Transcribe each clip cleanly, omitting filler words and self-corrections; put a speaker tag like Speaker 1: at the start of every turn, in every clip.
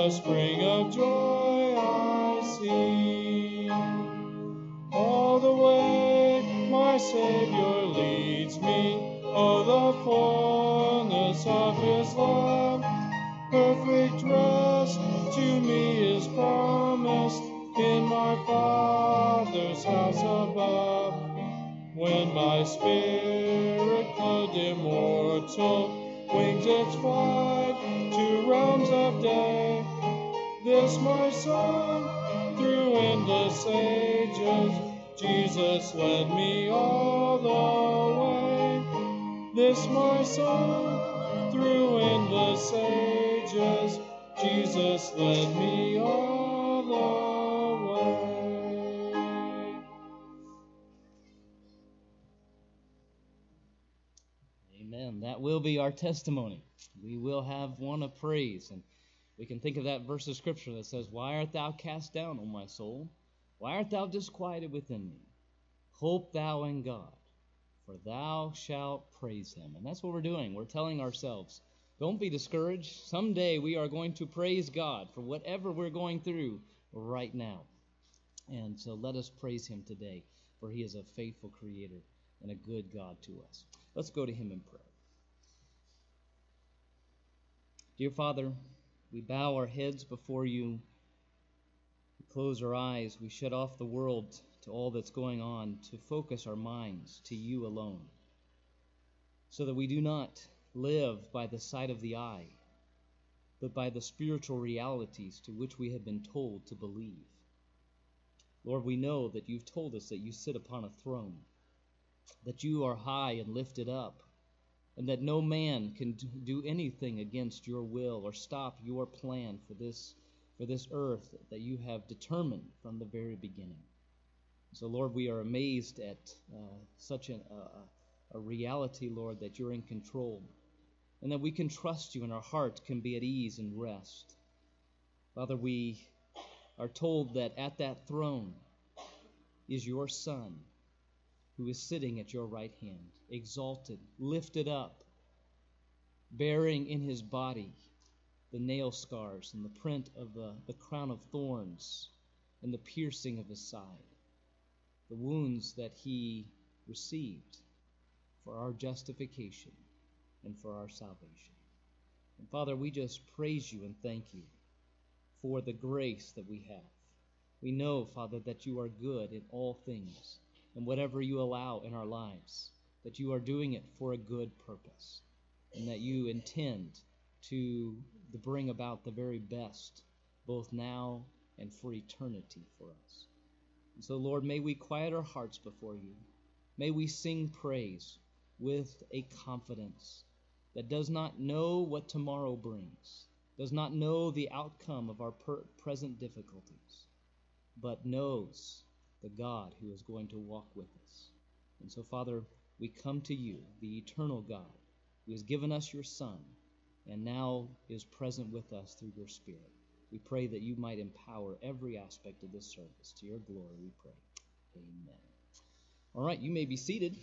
Speaker 1: the spring of joy I see. All the way my Savior leads me, oh, the fullness of his love. Perfect rest to me is promised in my Father's house above. When my spirit clothed immortal wings its flight to realms of day, this my song through endless ages, Jesus led me all the way. This my song through endless ages, Jesus led me all the way.
Speaker 2: Amen. That will be our testimony. We will have one of praise. And we can think of that verse of Scripture that says, "Why art thou cast down, O my soul? Why art thou disquieted within me? Hope thou in God, for thou shalt praise him." And that's what we're doing. We're telling ourselves, don't be discouraged. Someday we are going to praise God for whatever we're going through right now. And so let us praise him today, for he is a faithful creator and a good God to us. Let's go to him in prayer. Dear Father, we bow our heads before you. We close our eyes. We shut off the world to all that's going on, to focus our minds to you alone, so that we do not live by the sight of the eye, but by the spiritual realities to which we have been told to believe. Lord, we know that you've told us that you sit upon a throne, that you are high and lifted up, and that no man can do anything against your will or stop your plan for this earth that you have determined from the very beginning. So, Lord, we are amazed at such a reality, Lord, that you're in control, and that we can trust you and our heart can be at ease and rest. Father, we are told that at that throne is your Son, who is sitting at your right hand, exalted, lifted up, bearing in his body the nail scars and the print of the crown of thorns and the piercing of his side, the wounds that he received for our justification and for our salvation. And Father, we just praise you and thank you for the grace that we have. We know, Father, that you are good in all things, and whatever you allow in our lives, that you are doing it for a good purpose, and that you intend to bring about the very best, both now and for eternity for us. And so, Lord, may we quiet our hearts before you. May we sing praise with a confidence that does not know what tomorrow brings, does not know the outcome of our present difficulties, but knows the God who is going to walk with us. And so, Father, we come to you, the eternal God, who has given us your Son, and now is present with us through your Spirit. We pray that you might empower every aspect of this service. To your glory, we pray. Amen. All right, you may be seated.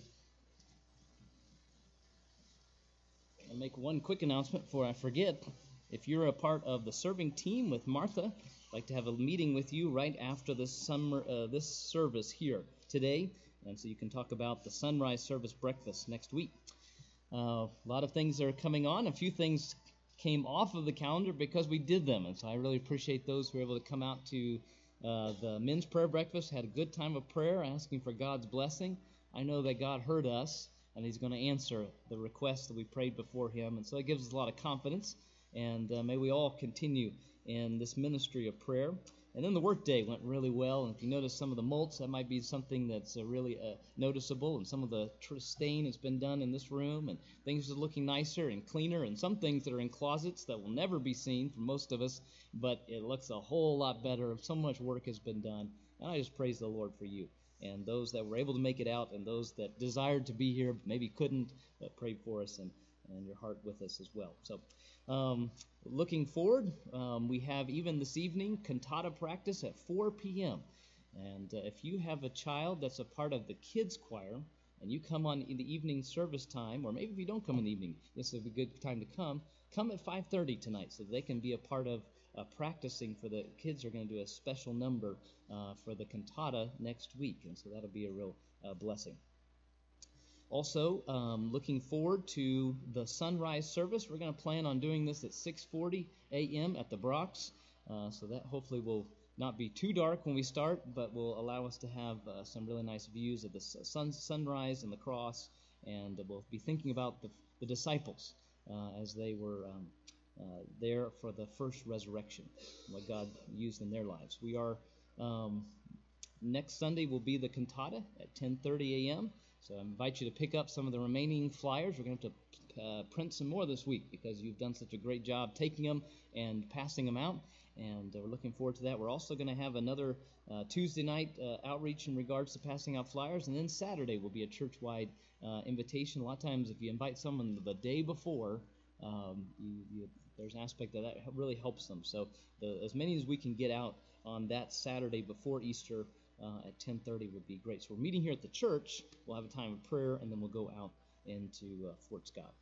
Speaker 2: I'll make one quick announcement before I forget. If you're a part of the serving team with Martha, I'd like to have a meeting with you right after this service here today, and so you can talk about the sunrise service breakfast next week. A lot of things are coming on. A few things came off of the calendar because we did them, and so I really appreciate those who were able to come out to the men's prayer breakfast, had a good time of prayer, asking for God's blessing. I know that God heard us, and he's going to answer the requests that we prayed before him, and so it gives us a lot of confidence, and may we all continue in this ministry of prayer. And then the work day went really well, and if you notice some of the molds, that might be something that's really noticeable, and some of the stain has been done in this room, and things are looking nicer and cleaner, and some things that are in closets that will never be seen for most of us, but it looks a whole lot better. So much work has been done, and I just praise the Lord for you, and those that were able to make it out, and those that desired to be here but maybe couldn't, but prayed for us, and your heart with us as well. So looking forward, we have even this evening cantata practice at 4 p.m. And if you have a child that's a part of the kids choir and you come on in the evening service time, or maybe if you don't come in the evening, this is a good time to come at 5:30 tonight so they can be a part of practicing for the kids are going to do a special number for the cantata next week, and so that'll be a real blessing. Also, looking forward to the sunrise service. We're going to plan on doing this at 6:40 a.m. at the Brox, so that hopefully will not be too dark when we start, but will allow us to have some really nice views of the sunrise and the cross, and we'll be thinking about the disciples as they were there for the first resurrection, what God used in their lives. We are next Sunday will be the cantata at 10:30 a.m., so I invite you to pick up some of the remaining flyers. We're going to have to print some more this week because you've done such a great job taking them and passing them out, and we're looking forward to that. We're also going to have another Tuesday night outreach in regards to passing out flyers, and then Saturday will be a church-wide invitation. A lot of times if you invite someone the day before, there's an aspect that really helps them. So as many as we can get out on that Saturday before Easter at 10:30 would be great. So we're meeting here at the church. We'll have a time of prayer, and then we'll go out into Fort Scott.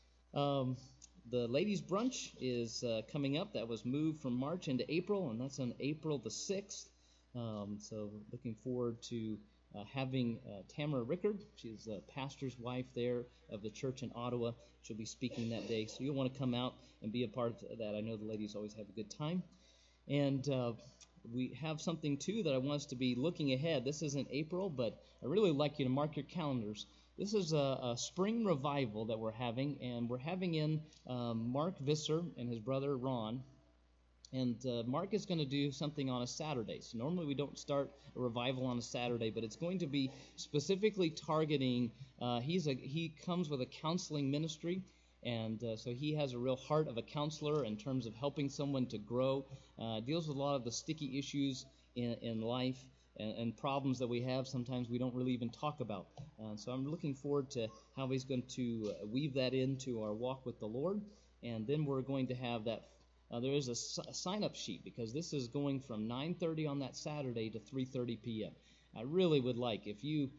Speaker 2: The ladies' brunch is coming up. That was moved from March into April, and that's on April the 6th. So looking forward to having Tamara Rickard. She's the pastor's wife there of the church in Ottawa. She'll be speaking that day, so you'll want to come out and be a part of that. I know the ladies always have a good time. And we have something, too, that I want us to be looking ahead. This isn't April, but I really like you to mark your calendars. This is a spring revival that we're having, and we're having in Mark Visser and his brother Ron. And Mark is going to do something on a Saturday. So normally we don't start a revival on a Saturday, but it's going to be specifically targeting, he comes with a counseling ministry, and so he has a real heart of a counselor in terms of helping someone to grow, deals with a lot of the sticky issues in life and problems that we have sometimes we don't really even talk about. So I'm looking forward to how he's going to weave that into our walk with the Lord. And then we're going to have that. There is a sign-up sheet because this is going from 9:30 on that Saturday to 3:30 p.m. I really would like, if you,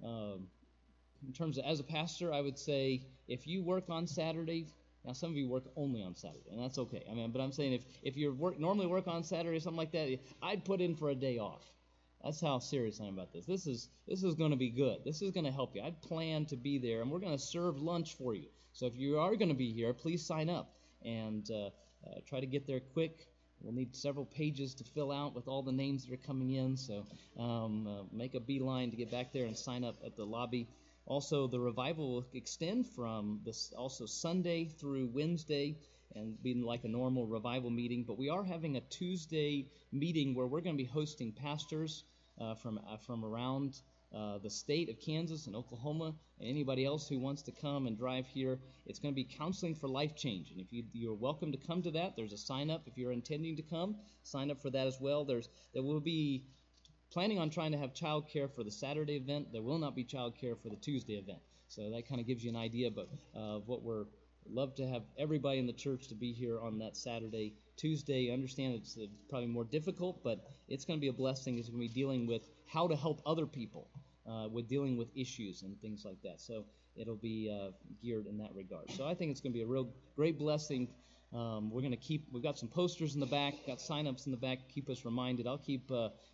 Speaker 2: in terms of as a pastor, I would say if you work on Saturday, now some of you work only on Saturday, and that's okay. But I'm saying if you normally work on Saturday or something like that, I'd put in for a day off. That's how serious I am about this. This is going to be good. This is going to help you. I'd plan to be there, and we're going to serve lunch for you. So if you are going to be here, please sign up and try to get there quick. We'll need several pages to fill out with all the names that are coming in, so make a beeline to get back there and sign up at the lobby. Also, the revival will extend from this also Sunday through Wednesday and being like a normal revival meeting, but we are having a Tuesday meeting where we're going to be hosting pastors from around the state of Kansas and Oklahoma, and anybody else who wants to come and drive here. It's going to be counseling for life change, and if you're welcome to come to that. There's a sign up if you're intending to come. Sign up for that as well. There will be planning on trying to have child care for the Saturday event. There will not be child care for the Tuesday event. So that kind of gives you an idea of what we're love to have everybody in the church to be here on that Saturday. Tuesday, I understand it's probably more difficult, but it's going to be a blessing. It's going to be dealing with how to help other people with dealing with issues and things like that. So it'll be geared in that regard. So I think it's going to be a real great blessing. We've got some posters in the back, got sign-ups in the back, keep us reminded. I'll keep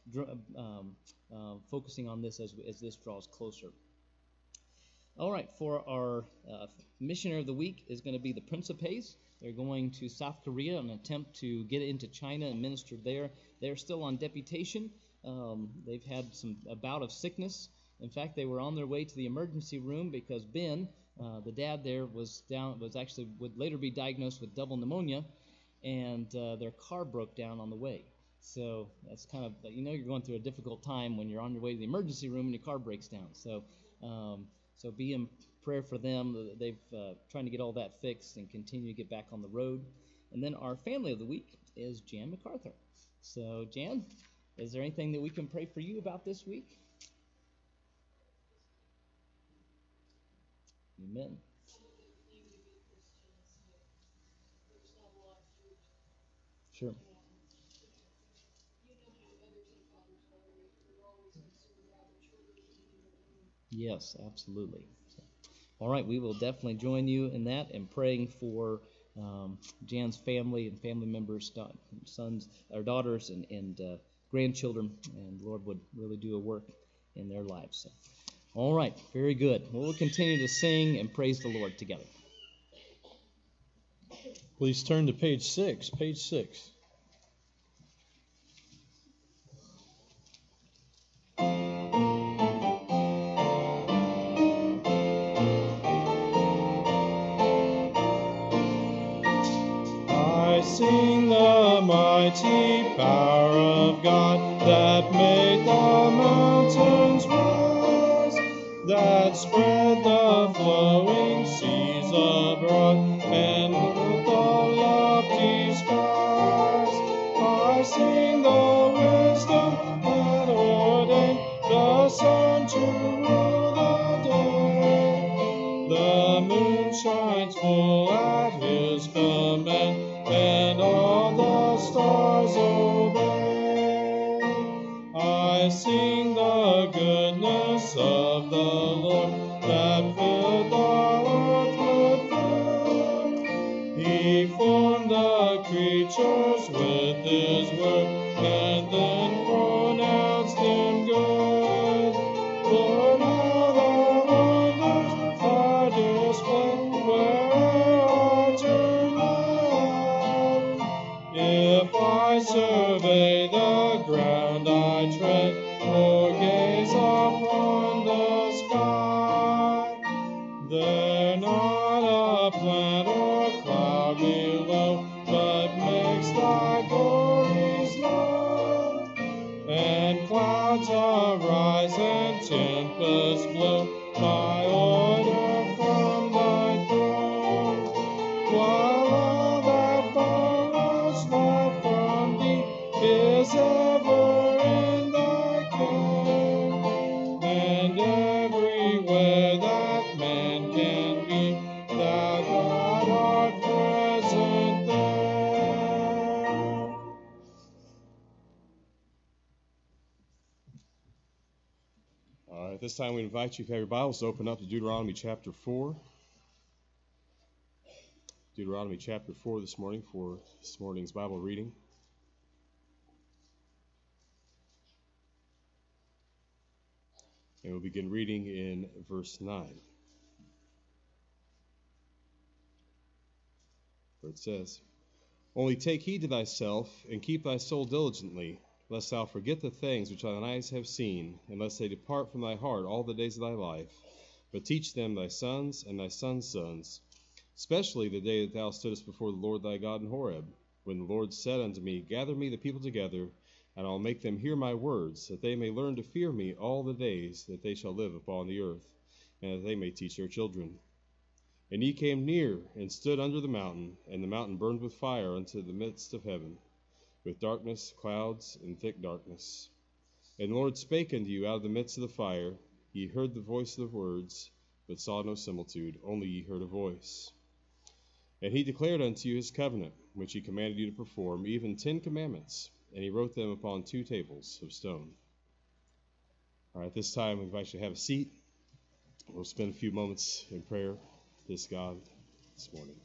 Speaker 2: focusing on this as this draws closer. All right, for our missionary of the week is going to be the Principes. They're going to South Korea in an attempt to get into China and minister there. They're still on deputation. They've had a bout of sickness. In fact, they were on their way to the emergency room because Ben, the dad there, would later be diagnosed with double pneumonia, and their car broke down on the way. So that's kind of, you're going through a difficult time when you're on your way to the emergency room and your car breaks down. So be in prayer for them. They've trying to get all that fixed and continue to get back on the road. And then our family of the week is Jan MacArthur. So, Jan, is there anything that we can pray for you about this week? Amen. Sure. Yes, absolutely. All right, we will definitely join you in that and praying for Jan's family and family members, sons or daughters and grandchildren, and the Lord would really do a work in their lives. So, all right, very good. Well, we'll continue to sing and praise the Lord together.
Speaker 1: Please turn to page 6. Page 6. I sing the mighty power of God that made the mountains rise, that spread the flowing seas abroad, and moved the lofty skies. I sing the wisdom that ordained the sun to rule the day. The moon shines full at his command, and all the stars obey. I sing the goodness of the Lord that filled the earth with food. He formed the creatures with his word, and then pronounced them good. Lord, how the wonders are displayed where'er I turn my eye. If I survey the ground I tread, or gaze upon the sky, there not a plant or cloud below, but makes thy glories known. And clouds arise and tempests blow by order from thy throne. While all that borrows life from thee is ever in thy care, and everywhere that man can be, thou God art present there. All right, this time we invite you, if you have your Bibles, to open up to Deuteronomy chapter 4. Deuteronomy chapter 4 this morning for this morning's Bible reading. And we'll begin reading in verse 9, where it says, Only take heed to thyself, and keep thy soul diligently, lest thou forget the things which thine eyes have seen, and lest they depart from thy heart all the days of thy life. But teach them thy sons and thy sons' sons, especially the day that thou stoodest before the Lord thy God in Horeb, when the Lord said unto me, Gather me the people together, and I'll make them hear my words, that they may learn to fear me all the days that they shall live upon the earth, and that they may teach their children. And ye came near, and stood under the mountain, and the mountain burned with fire unto the midst of heaven, with darkness, clouds, and thick darkness. And the Lord spake unto you out of the midst of the fire. Ye heard the voice of the words, but saw no similitude, only ye heard a voice. And he declared unto you his covenant, which he commanded you to perform, even 10 commandments, and he wrote them upon 2 tables of stone. All right, this time we invite you to have a seat. We'll spend a few moments in prayer to this God this morning.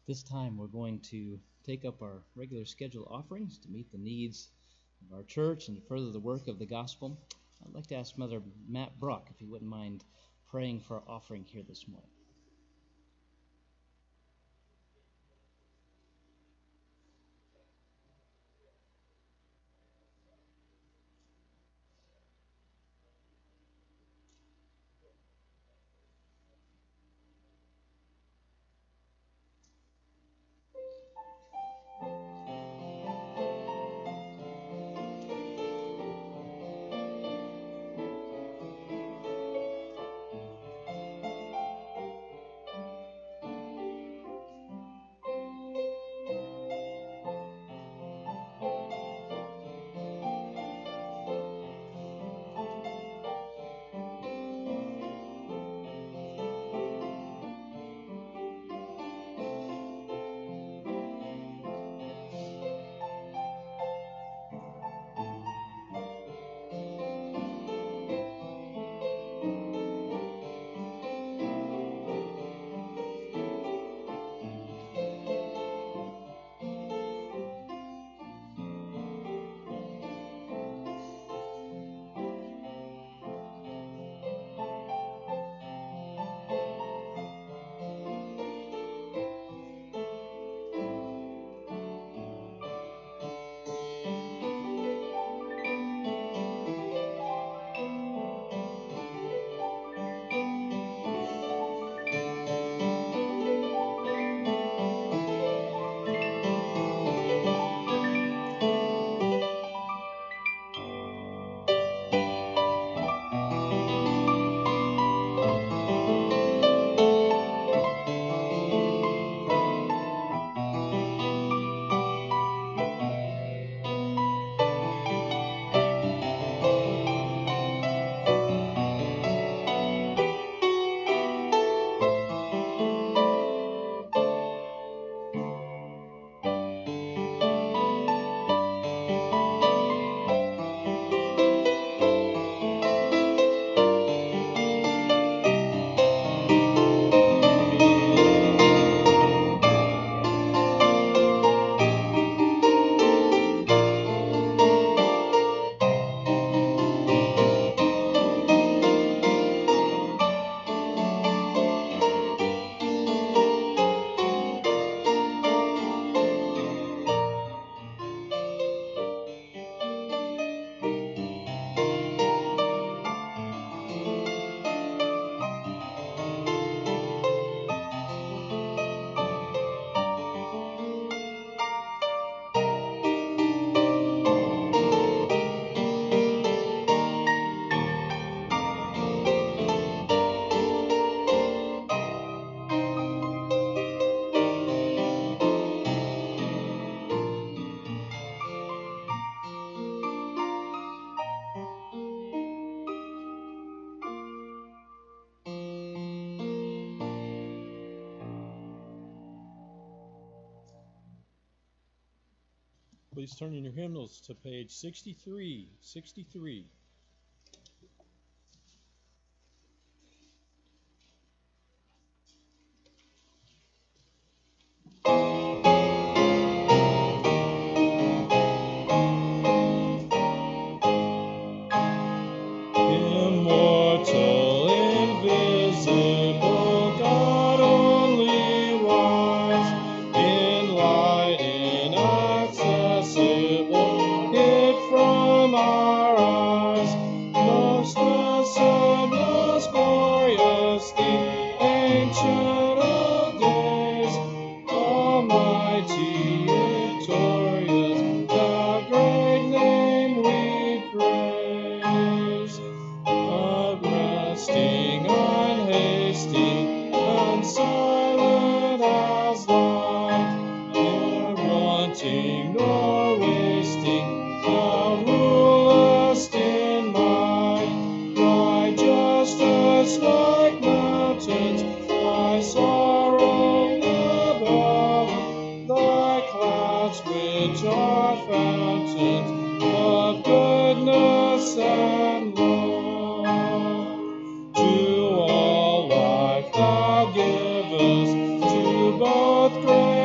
Speaker 2: This time we're going to take up our regular scheduled offerings to meet the needs of our church and to further the work of the gospel. I'd like to ask Mother Matt Brock if he wouldn't mind praying for our offering here this morning.
Speaker 3: Please turn in your hymnals to page 63. Immortal, invisible, God only wise, in light inaccessible, hid from our eyes, most blessed, most glorious, the Ancient of Days, Almighty, victorious, the great name we praise. Unresting, unhasting, unsilent as light, never wanting nor wasting, thou rulest in might. Thy justice like mountains, thy sorrow above, thy clouds which are fountains of goodness and love. To all life thou givest, to both great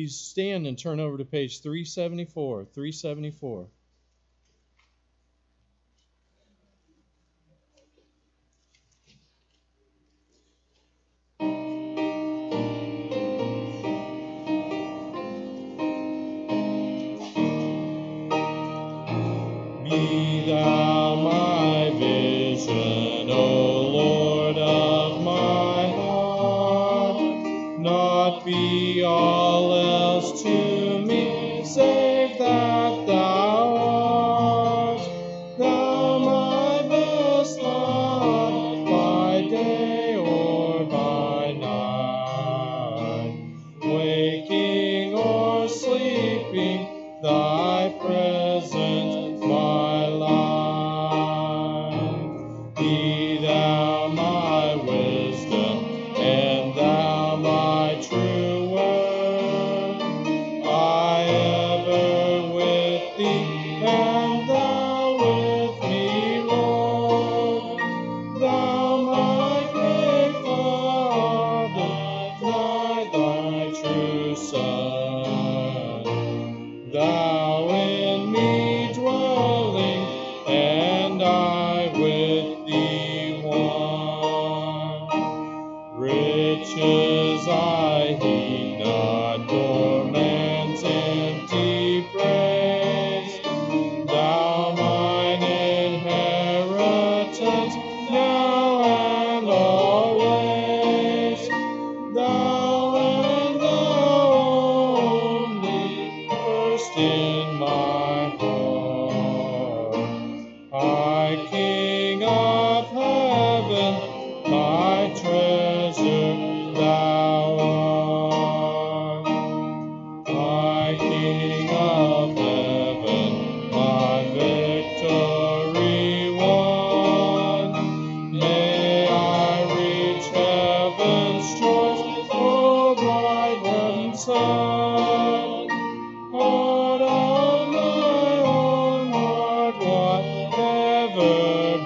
Speaker 3: please stand and turn over to page 374. 374. Be thou my vision, O Lord of my heart, not be all else to me, save that thou art. Thou my best lot, by day or by night, waking or sleeping, thy presence my life. Be thou my wisdom, and thou my true word. I ever with thee, and thou with me, Lord. Thou my great Father, thy true Son. Thou in me dwelling, and I with thee one. Riches I heed not, nor man's empty praise. Thou mine inheritance, now and always. Thou and thou only, first in my heart. High King of heaven, my treasure thou art. High King of heaven, my victory won. May I reach heaven's joys, O bright heaven sun. Heart of my own heart, whatever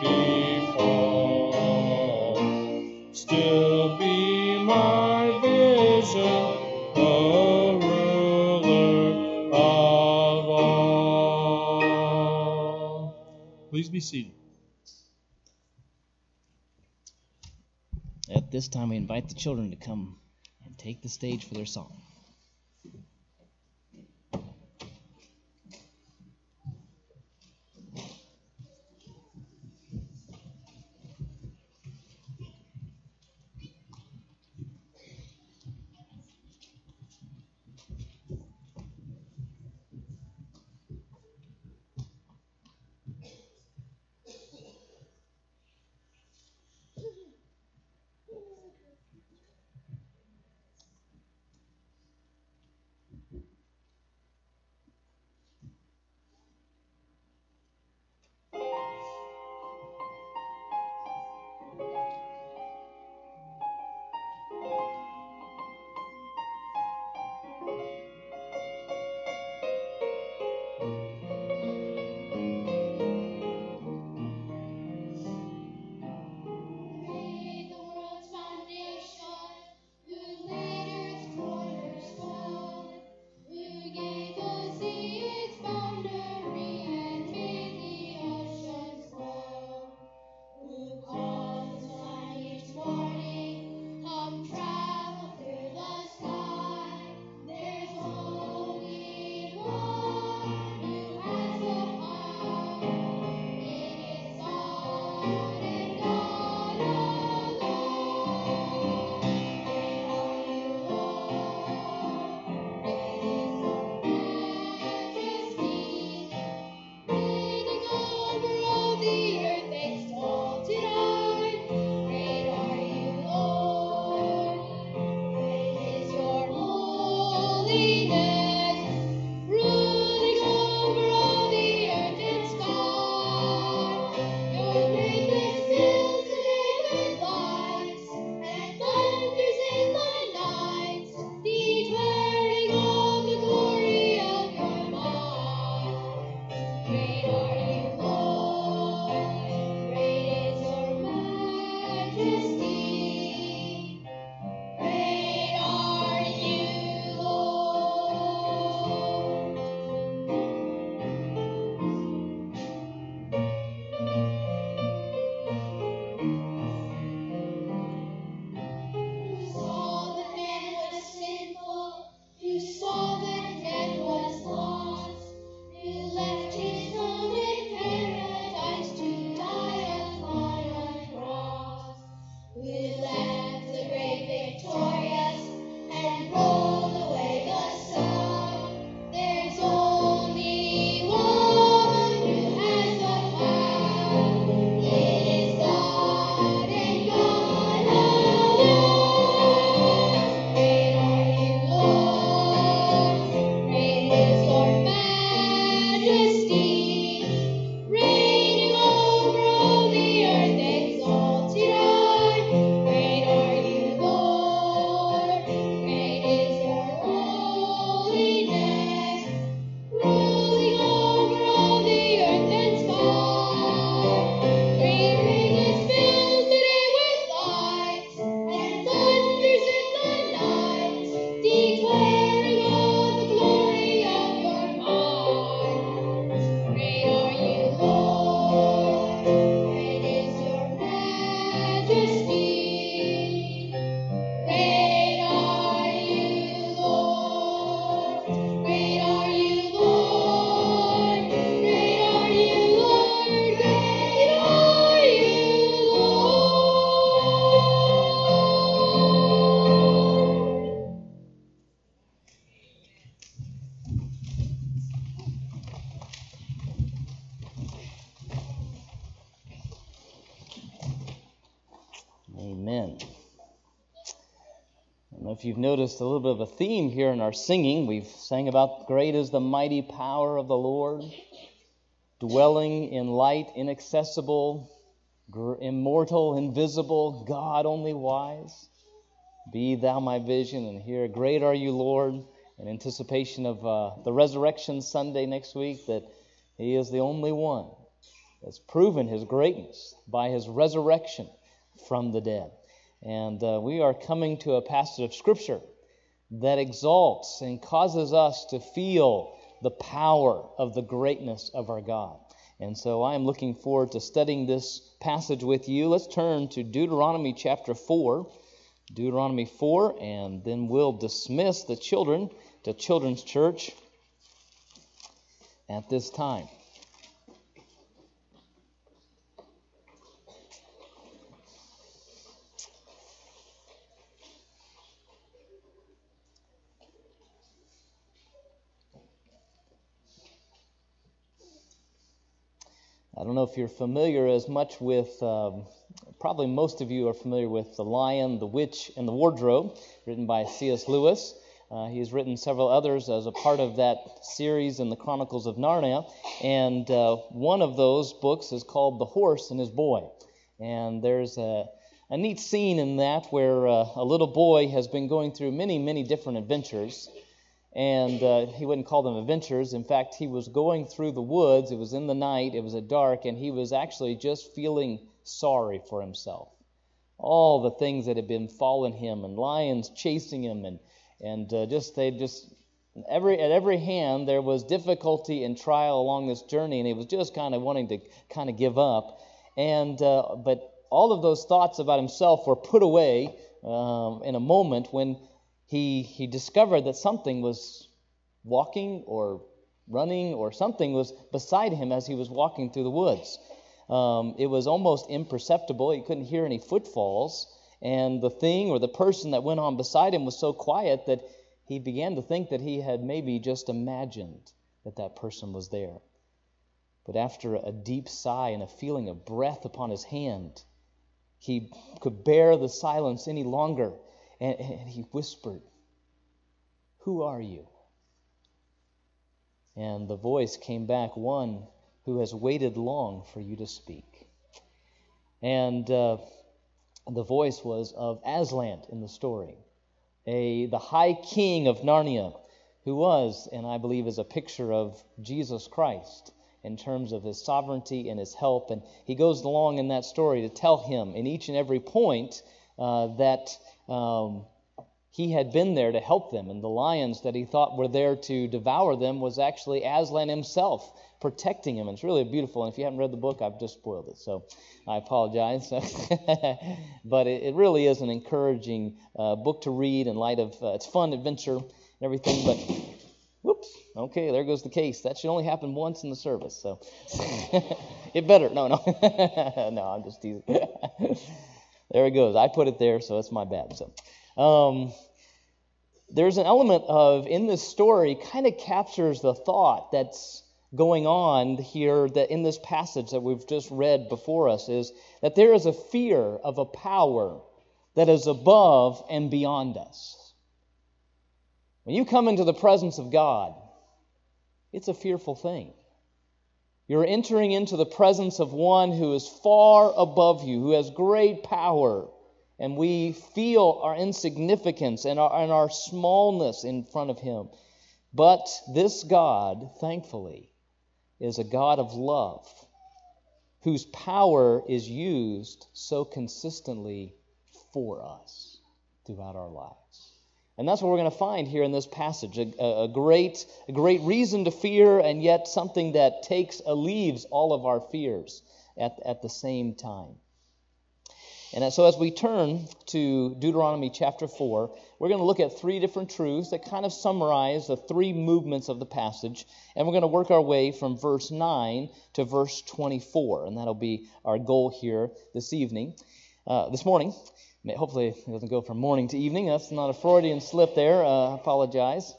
Speaker 3: befall, still be my vision, O ruler of all. Please be seated.
Speaker 2: At this time, we invite the children to come and take the stage for their song. Amen. I don't know if you've noticed a little bit of a theme here in our singing. We've sang about great is the mighty power of the Lord, dwelling in light, inaccessible, immortal, invisible, God only wise. Be thou my vision, and here, great are you, Lord, in anticipation of the Resurrection Sunday next week, that He is the only one that's proven His greatness by His resurrection from the dead. And we are coming to a passage of Scripture that exalts and causes us to feel the power of the greatness of our God. And so I am looking forward to studying this passage with you. Let's turn to Deuteronomy chapter 4. Deuteronomy 4, and then we'll dismiss the children to Children's Church at this time. I don't know if you're familiar as much with, probably most of you are familiar with The Lion, the Witch, and the Wardrobe, written by C.S. Lewis. He's written several others as a part of that series in the Chronicles of Narnia, and one of those books is called The Horse and His Boy. And there's a neat scene in that where a little boy has been going through many, many different adventures. And he wouldn't call them adventures. In fact, he was going through the woods. It was in the night. It was at dark. And he was actually just feeling sorry for himself. All the things that had been falling him, and lions chasing him, and at every hand there was difficulty and trial along this journey. And he was just kind of wanting to kind of give up. And but all of those thoughts about himself were put away in a moment when he discovered that something was walking or running or something was beside him as he was walking through the woods. It was almost imperceptible. He couldn't hear any footfalls. And the thing or the person that went on beside him was so quiet that he began to think that he had maybe just imagined that person was there. But after a deep sigh and a feeling of breath upon his hand, he could bear the silence any longer. And he whispered, "Who are you?" And the voice came back, "One who has waited long for you to speak." And the voice was of Aslan in the story, the high king of Narnia, who was, and I believe is a picture of Jesus Christ in terms of his sovereignty and his help. And he goes along in that story to tell him in each and every point that he had been there to help them, and the lions that he thought were there to devour them was actually Aslan himself protecting him. And it's really beautiful, and if you haven't read the book, I've just spoiled it, so I apologize. But it really is an encouraging book to read in light of it's fun adventure and everything. But whoops, okay, there goes the case. That should only happen once in the service, so it better. No, no, I'm just teasing. There it goes. I put it there, so it's my bad. So there's an element of, in this story, kind of captures the thought that's going on here that in this passage that we've just read before us, is that there is a fear of a power that is above and beyond us. When you come into the presence of God, it's a fearful thing. You're entering into the presence of one who is far above you, who has great power, and we feel our insignificance and our smallness in front of him. But this God, thankfully, is a God of love, whose power is used so consistently for us throughout our lives. And that's what we're going to find here in this passage, a great reason to fear, and yet something that alleviates all of our fears at the same time. And so as we turn to Deuteronomy chapter 4, we're going to look at three different truths that kind of summarize the three movements of the passage. And we're going to work our way from verse 9 to verse 24. And that'll be our goal here this morning. Hopefully it doesn't go from morning to evening. That's not a Freudian slip there. I apologize.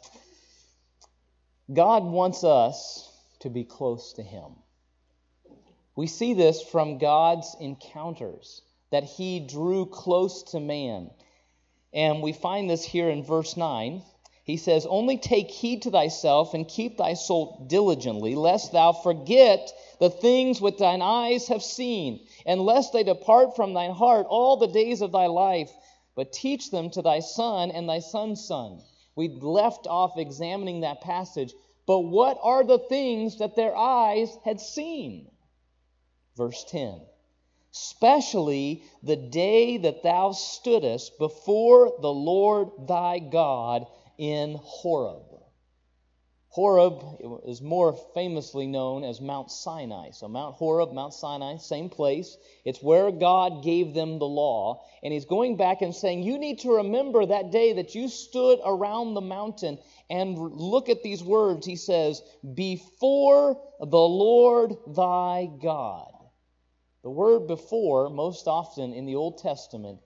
Speaker 2: God wants us to be close to him. We see this from God's encounters
Speaker 4: that he drew close to man. And we find this here in verse 9. He says, "Only take heed to thyself, and keep thy soul diligently, lest thou forget the things which thine eyes have seen, and lest they depart from thine heart all the days of thy life. But teach them to thy son and thy son's son." We left off examining that passage. But what are the things that their eyes had seen? Verse 10. "Especially the day that thou stoodest before the Lord thy God in Horeb." Horeb is more famously known as Mount Sinai. So Mount Horeb, Mount Sinai, same place. It's where God gave them the law. And he's going back and saying, you need to remember that day that you stood around the mountain, and look at these words. He says, "Before the Lord thy God." The word "before," most often in the Old Testament,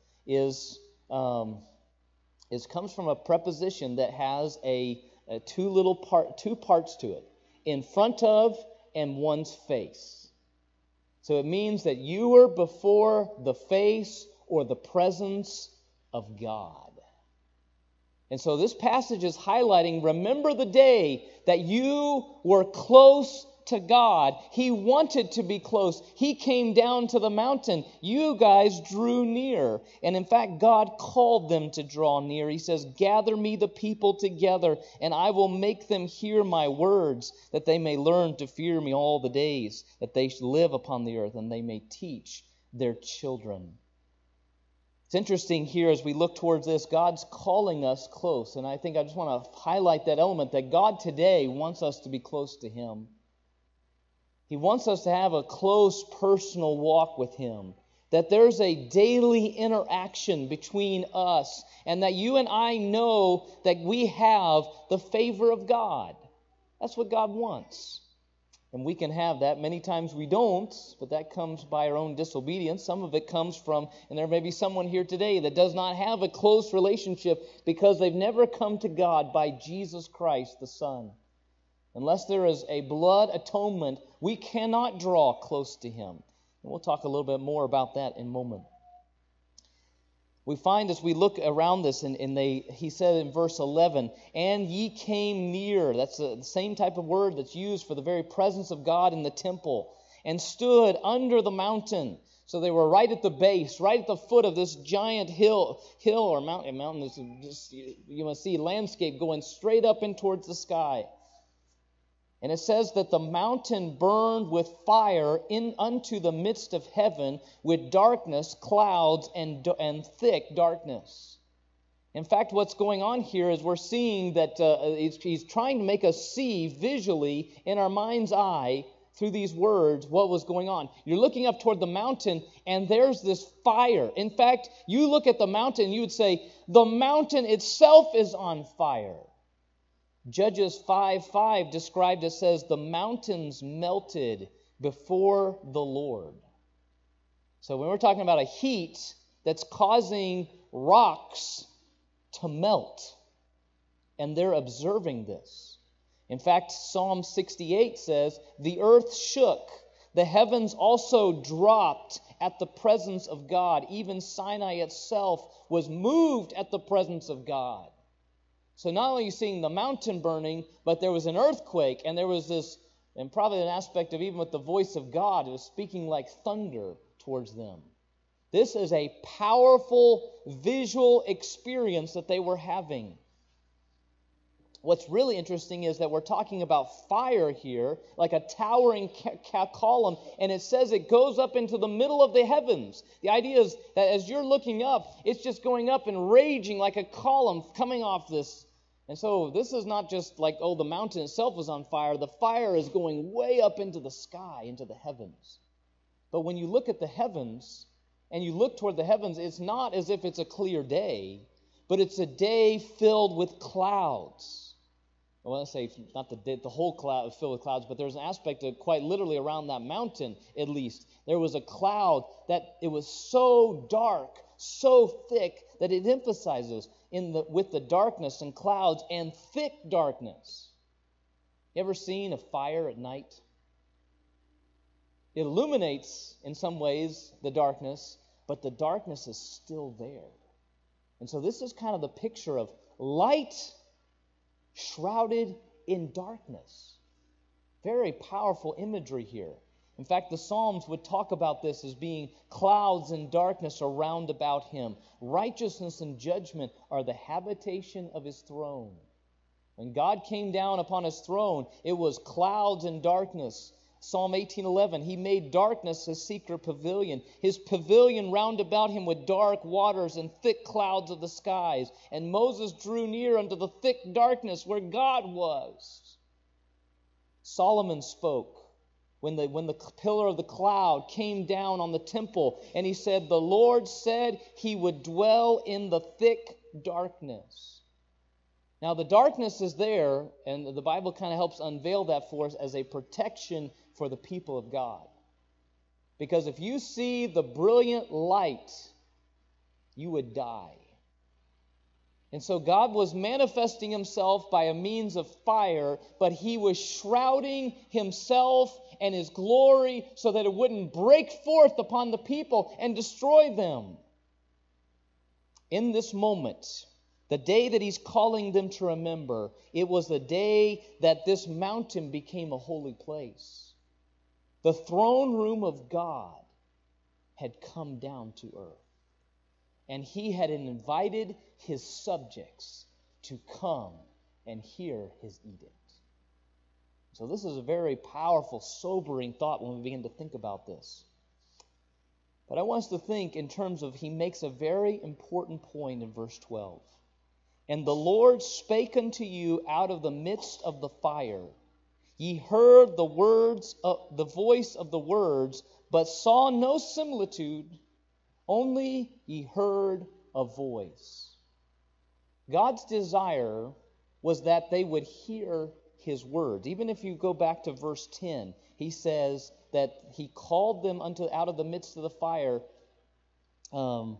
Speaker 4: comes from a preposition that has two parts to it: in front of and one's face. So it means that you were before the face or the presence of God. And so this passage is highlighting, remember the day that you were close to God. He wanted to be close. He came down to the mountain. You guys drew near. And in fact, God called them to draw near. He says, "Gather me the people together, and I will make them hear my words, that they may learn to fear me all the days that they live upon the earth, and they may teach their children." It's interesting here as we look towards this, God's calling us close. And I think I just want to highlight that element that God today wants us to be close to Him. He wants us to have a close personal walk with Him. That there's a daily interaction between us, and that you and I know that we have the favor of God. That's what God wants. And we can have that. Many times we don't, but that comes by our own disobedience. Some of it comes from, and there may be someone here today that does not have a close relationship because they've never come to God by Jesus Christ, the Son. Unless there is a blood atonement, we cannot draw close to Him. And we'll talk a little bit more about that in a moment. We find as we look around this, he said in verse 11, "And ye came near." That's the same type of word that's used for the very presence of God in the temple. "And stood under the mountain." So they were right at the base, right at the foot of this giant hill or mountain. Mountain is just, you must see landscape going straight up in towards the sky. And it says that the mountain burned with fire unto the midst of heaven, with darkness, clouds, and thick darkness. In fact, what's going on here is we're seeing that he's trying to make us see visually in our mind's eye through these words what was going on. You're looking up toward the mountain, and there's this fire. In fact, you look at the mountain, you would say, the mountain itself is on fire. Judges 5:5 described it, says, "The mountains melted before the Lord." So when we're talking about a heat that's causing rocks to melt, and they're observing this. In fact, Psalm 68 says, "The earth shook, the heavens also dropped at the presence of God. Even Sinai itself was moved at the presence of God." So not only are you seeing the mountain burning, but there was an earthquake, and there was this, and probably an aspect of even with the voice of God, it was speaking like thunder towards them. This is a powerful visual experience that they were having. What's really interesting is that we're talking about fire here, like a towering column, and it says it goes up into the middle of the heavens. The idea is that as you're looking up, it's just going up and raging like a column coming off this. And so this is not just like, the mountain itself is on fire. The fire is going way up into the sky, into the heavens. But when you look at the heavens, and you look toward the heavens, it's not as if it's a clear day, but it's a day filled with clouds. I want to say not the whole cloud filled with clouds, but there's an aspect of quite literally around that mountain, at least. There was a cloud that it was so dark, so thick, that it emphasizes with the darkness and clouds and thick darkness. You ever seen a fire at night? It illuminates, in some ways, the darkness, but the darkness is still there. And so this is kind of the picture of light shrouded in darkness. Very powerful imagery here. In fact, the Psalms would talk about this as being clouds and darkness around about him. Righteousness and judgment are the habitation of his throne. When God came down upon his throne, it was clouds and darkness. Psalm 18:11, he made darkness his secret pavilion. His pavilion round about him with dark waters and thick clouds of the skies. And Moses drew near unto the thick darkness where God was. Solomon spoke when the pillar of the cloud came down on the temple, and he said, the Lord said he would dwell in the thick darkness. Now, the darkness is there, and the Bible kind of helps unveil that for us as a protection for the people of God. Because if you see the brilliant light, you would die. And so God was manifesting himself by a means of fire, but he was shrouding himself and his glory so that it wouldn't break forth upon the people and destroy them. In this moment, the day that he's calling them to remember, it was the day that this mountain became a holy place. The throne room of God had come down to earth. And he had invited his subjects to come and hear his edict. So this is a very powerful, sobering thought when we begin to think about this. But I want us to think in terms of, he makes a very important point in verse 12. And the Lord spake unto you out of the midst of the fire. Ye heard the voice of the words, but saw no similitude, only ye heard a voice. God's desire was that they would hear his words. Even if you go back to verse 10, he says that he called them out of the midst of the fire. And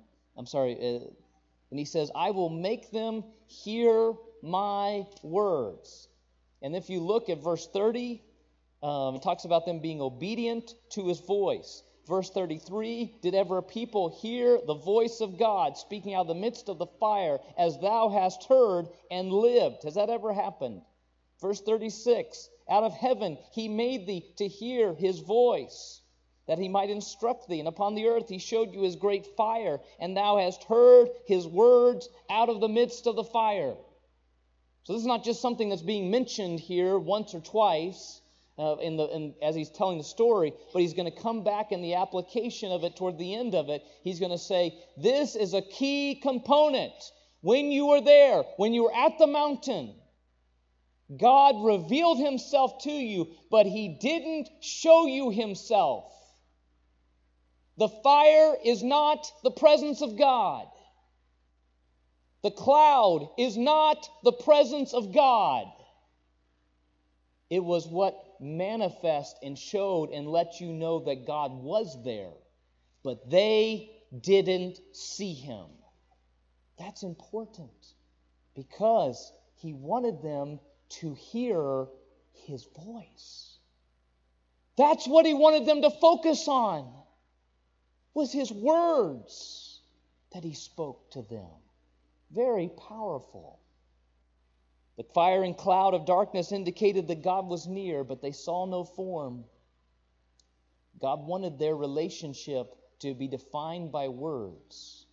Speaker 4: he says, I will make them hear my words. And if you look at verse 30, it talks about them being obedient to his voice. Verse 33, did ever a people hear the voice of God speaking out of the midst of the fire as thou hast heard and lived? Has that ever happened? Verse 36, out of heaven he made thee to hear his voice, that he might instruct thee. And upon the earth he showed you his great fire, and thou hast heard his words out of the midst of the fire. So this is not just something that's being mentioned here once or twice as he's telling the story, but he's going to come back in the application of it toward the end of it. He's going to say, this is a key component. When you were there, when you were at the mountain, God revealed himself to you, but he didn't show you himself. The fire is not the presence of God. The cloud is not the presence of God. It was what manifest and showed and let you know that God was there, but they didn't see him. That's important because he wanted them to hear his voice. That's what he wanted them to focus on, was his words that he spoke to them. Very powerful. The fire and cloud of darkness indicated that God was near, but they saw no form. God wanted their relationship to be defined by words.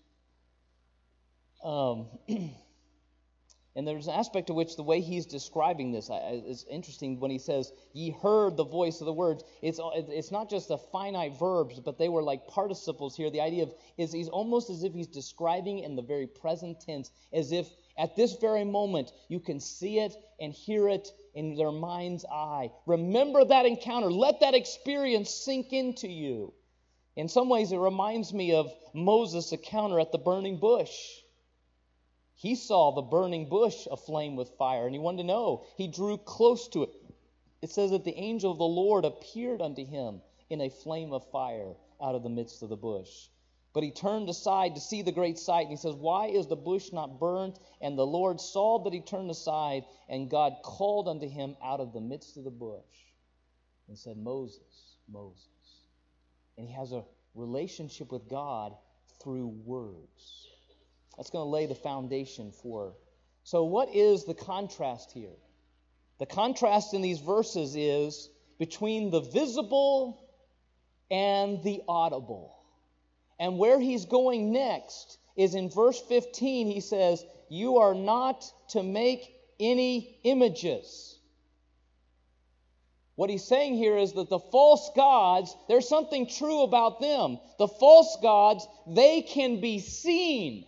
Speaker 4: And there's an aspect to which the way he's describing this is interesting when he says, ye heard the voice of the words. It's not just the finite verbs, but they were like participles here. The idea is he's almost as if he's describing in the very present tense, as if at this very moment you can see it and hear it in their mind's eye. Remember that encounter. Let that experience sink into you. In some ways it reminds me of Moses' encounter at the burning bush. He saw the burning bush aflame with fire, and he wanted to know. He drew close to it. It says that the angel of the Lord appeared unto him in a flame of fire out of the midst of the bush. But he turned aside to see the great sight, and he says, why is the bush not burnt? And the Lord saw that he turned aside, and God called unto him out of the midst of the bush and said, Moses, Moses. And he has a relationship with God through words. That's going to lay the foundation for. So what is the contrast here? The contrast in these verses is between the visible and the audible. And where he's going next is in verse 15. He says, you are not to make any images. What he's saying here is that the false gods, there's something true about them. The false gods, they can be seen.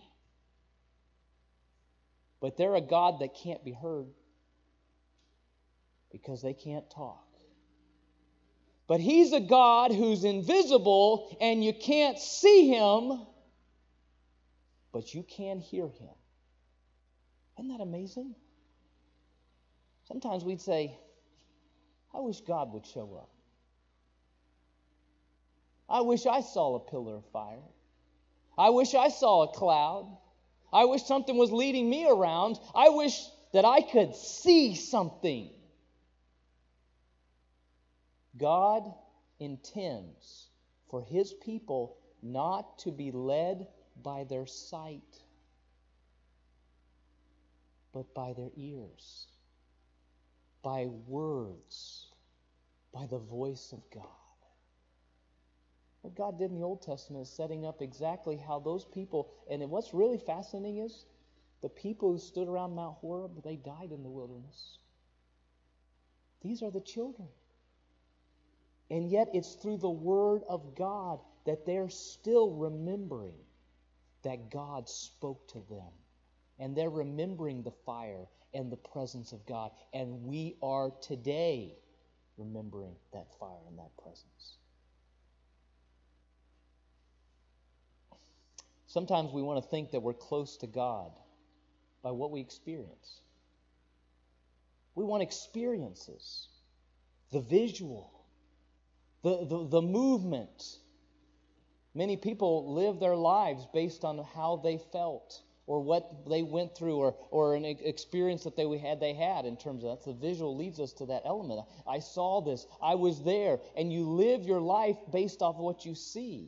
Speaker 4: But they're a God that can't be heard because they can't talk. But he's a God who's invisible and you can't see him, but you can hear him. Isn't that amazing? Sometimes we'd say, I wish God would show up. I wish I saw a pillar of fire. I wish I saw a cloud. I wish something was leading me around. I wish that I could see something. God intends for his people not to be led by their sight, but by their ears, by words, by the voice of God. What God did in the Old Testament is setting up exactly how those people, and what's really fascinating is the people who stood around Mount Horeb, they died in the wilderness. These are the children. And yet it's through the Word of God that they're still remembering that God spoke to them. And they're remembering the fire and the presence of God. And we are today remembering that fire and that presence. Sometimes we want to think that we're close to God by what we experience. We want experiences, the visual, the movement. Many people live their lives based on how they felt or what they went through or an experience that they had in terms of that. The visual leads us to that element. I saw this. I was there. And you live your life based off of what you see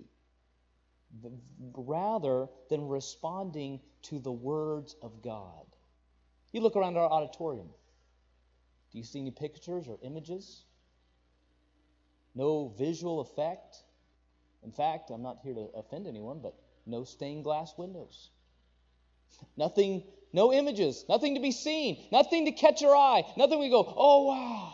Speaker 4: rather than responding to the words of God. You look around our auditorium. Do you see any pictures or images? No visual effect. In fact, I'm not here to offend anyone, but no stained glass windows. Nothing, no images, nothing to be seen, nothing to catch your eye, nothing we go, oh wow.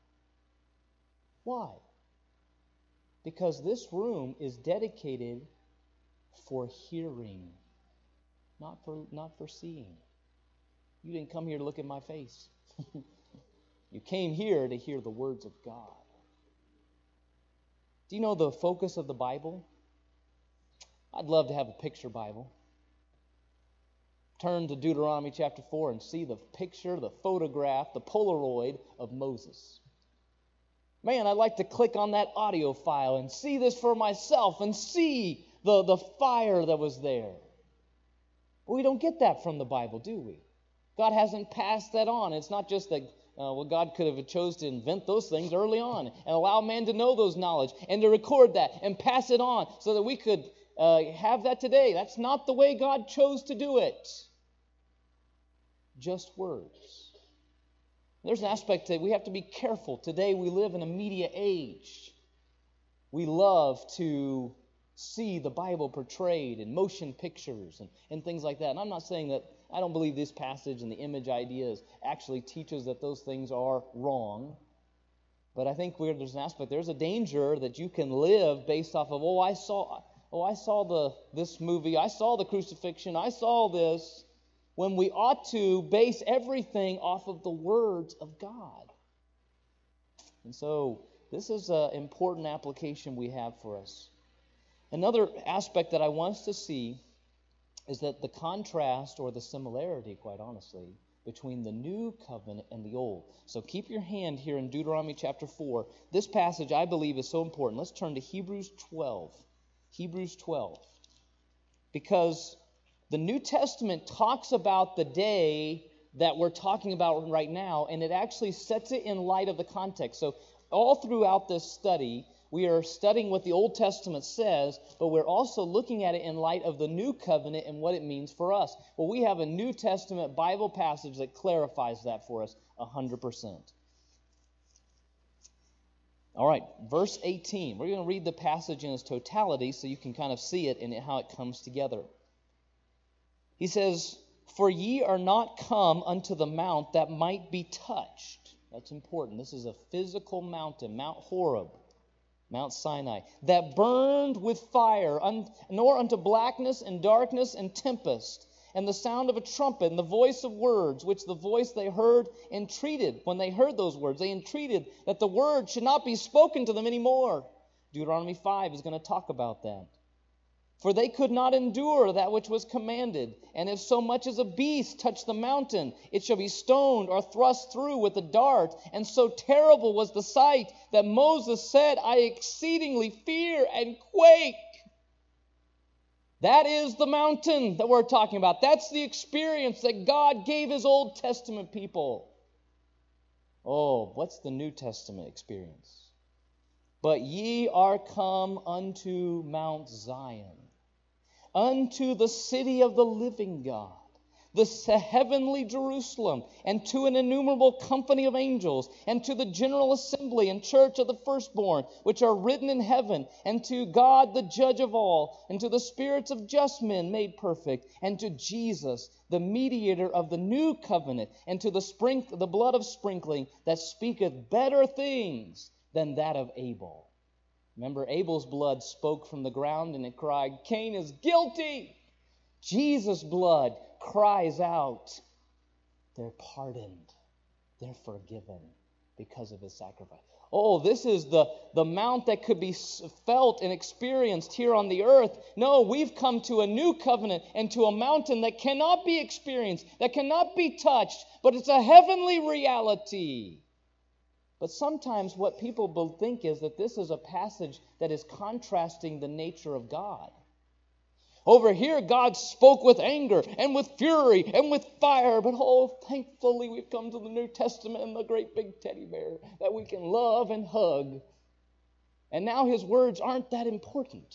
Speaker 4: Why? Because this room is dedicated for hearing, not for seeing. You didn't come here to look at my face. You came here to hear the words of God. Do you know the focus of the Bible? I'd love to have a picture Bible. Turn to Deuteronomy chapter 4 and see the picture, the photograph, the Polaroid of Moses. Man, I'd like to click on that audio file and see this for myself and see the fire that was there. But we don't get that from the Bible, do we? God hasn't passed that on. It's not just that God could have chose to invent those things early on and allow man to know those knowledge and to record that and pass it on so that we could have that today. That's not the way God chose to do it. Just words. There's an aspect that we have to be careful. Today we live in a media age. We love to see the Bible portrayed in motion pictures and things like that. And I'm not saying that I don't believe this passage and the image ideas actually teaches that those things are wrong. But I think there's an aspect, there's a danger that you can live based off of, I saw this movie, I saw the crucifixion, I saw this, when we ought to base everything off of the words of God. And so this is an important application we have for us. Another aspect that I want us to see is that the contrast or the similarity, quite honestly, between the new covenant and the old. So keep your hand here in Deuteronomy chapter 4. This passage, I believe, is so important. Let's turn to Hebrews 12. Hebrews 12. Because the New Testament talks about the day that we're talking about right now, and it actually sets it in light of the context. So all throughout this study, We are studying what the Old Testament says, but we're also looking at it in light of the New Covenant and what it means for us. Well, we have a New Testament Bible passage that clarifies that for us 100%. All right, verse 18. We're going to read the passage in its totality so you can kind of see it and how it comes together. He says, "For ye are not come unto the mount that might be touched." That's important. This is a physical mountain, Mount Horeb, Mount Sinai, "that burned with fire, nor unto blackness and darkness and tempest, and the sound of a trumpet, and the voice of words, which the voice they heard entreated." When they heard those words, they entreated that the word should not be spoken to them anymore. Deuteronomy 5 is going to talk about that. "For they could not endure that which was commanded. And if so much as a beast touch the mountain, it shall be stoned or thrust through with a dart. And so terrible was the sight that Moses said, I exceedingly fear and quake." That is the mountain that we're talking about. That's the experience that God gave His Old Testament people. Oh, what's the New Testament experience? "But ye are come unto Mount Zion, unto the city of the living God, the heavenly Jerusalem, and to an innumerable company of angels, and to the general assembly and church of the firstborn, which are written in heaven, and to God the judge of all, and to the spirits of just men made perfect, and to Jesus, the mediator of the new covenant, and to the blood of sprinkling that speaketh better things than that of Abel." Remember, Abel's blood spoke from the ground and it cried, "Cain is guilty." Jesus' blood cries out, they're pardoned, they're forgiven because of His sacrifice. Oh, this is the mount that could be felt and experienced here on the earth. No, we've come to a new covenant and to a mountain that cannot be experienced, that cannot be touched, but it's a heavenly reality. But sometimes what people think is that this is a passage that is contrasting the nature of God. Over here, God spoke with anger and with fury and with fire. But oh, thankfully we've come to the New Testament and the great big teddy bear that we can love and hug. And now His words aren't that important.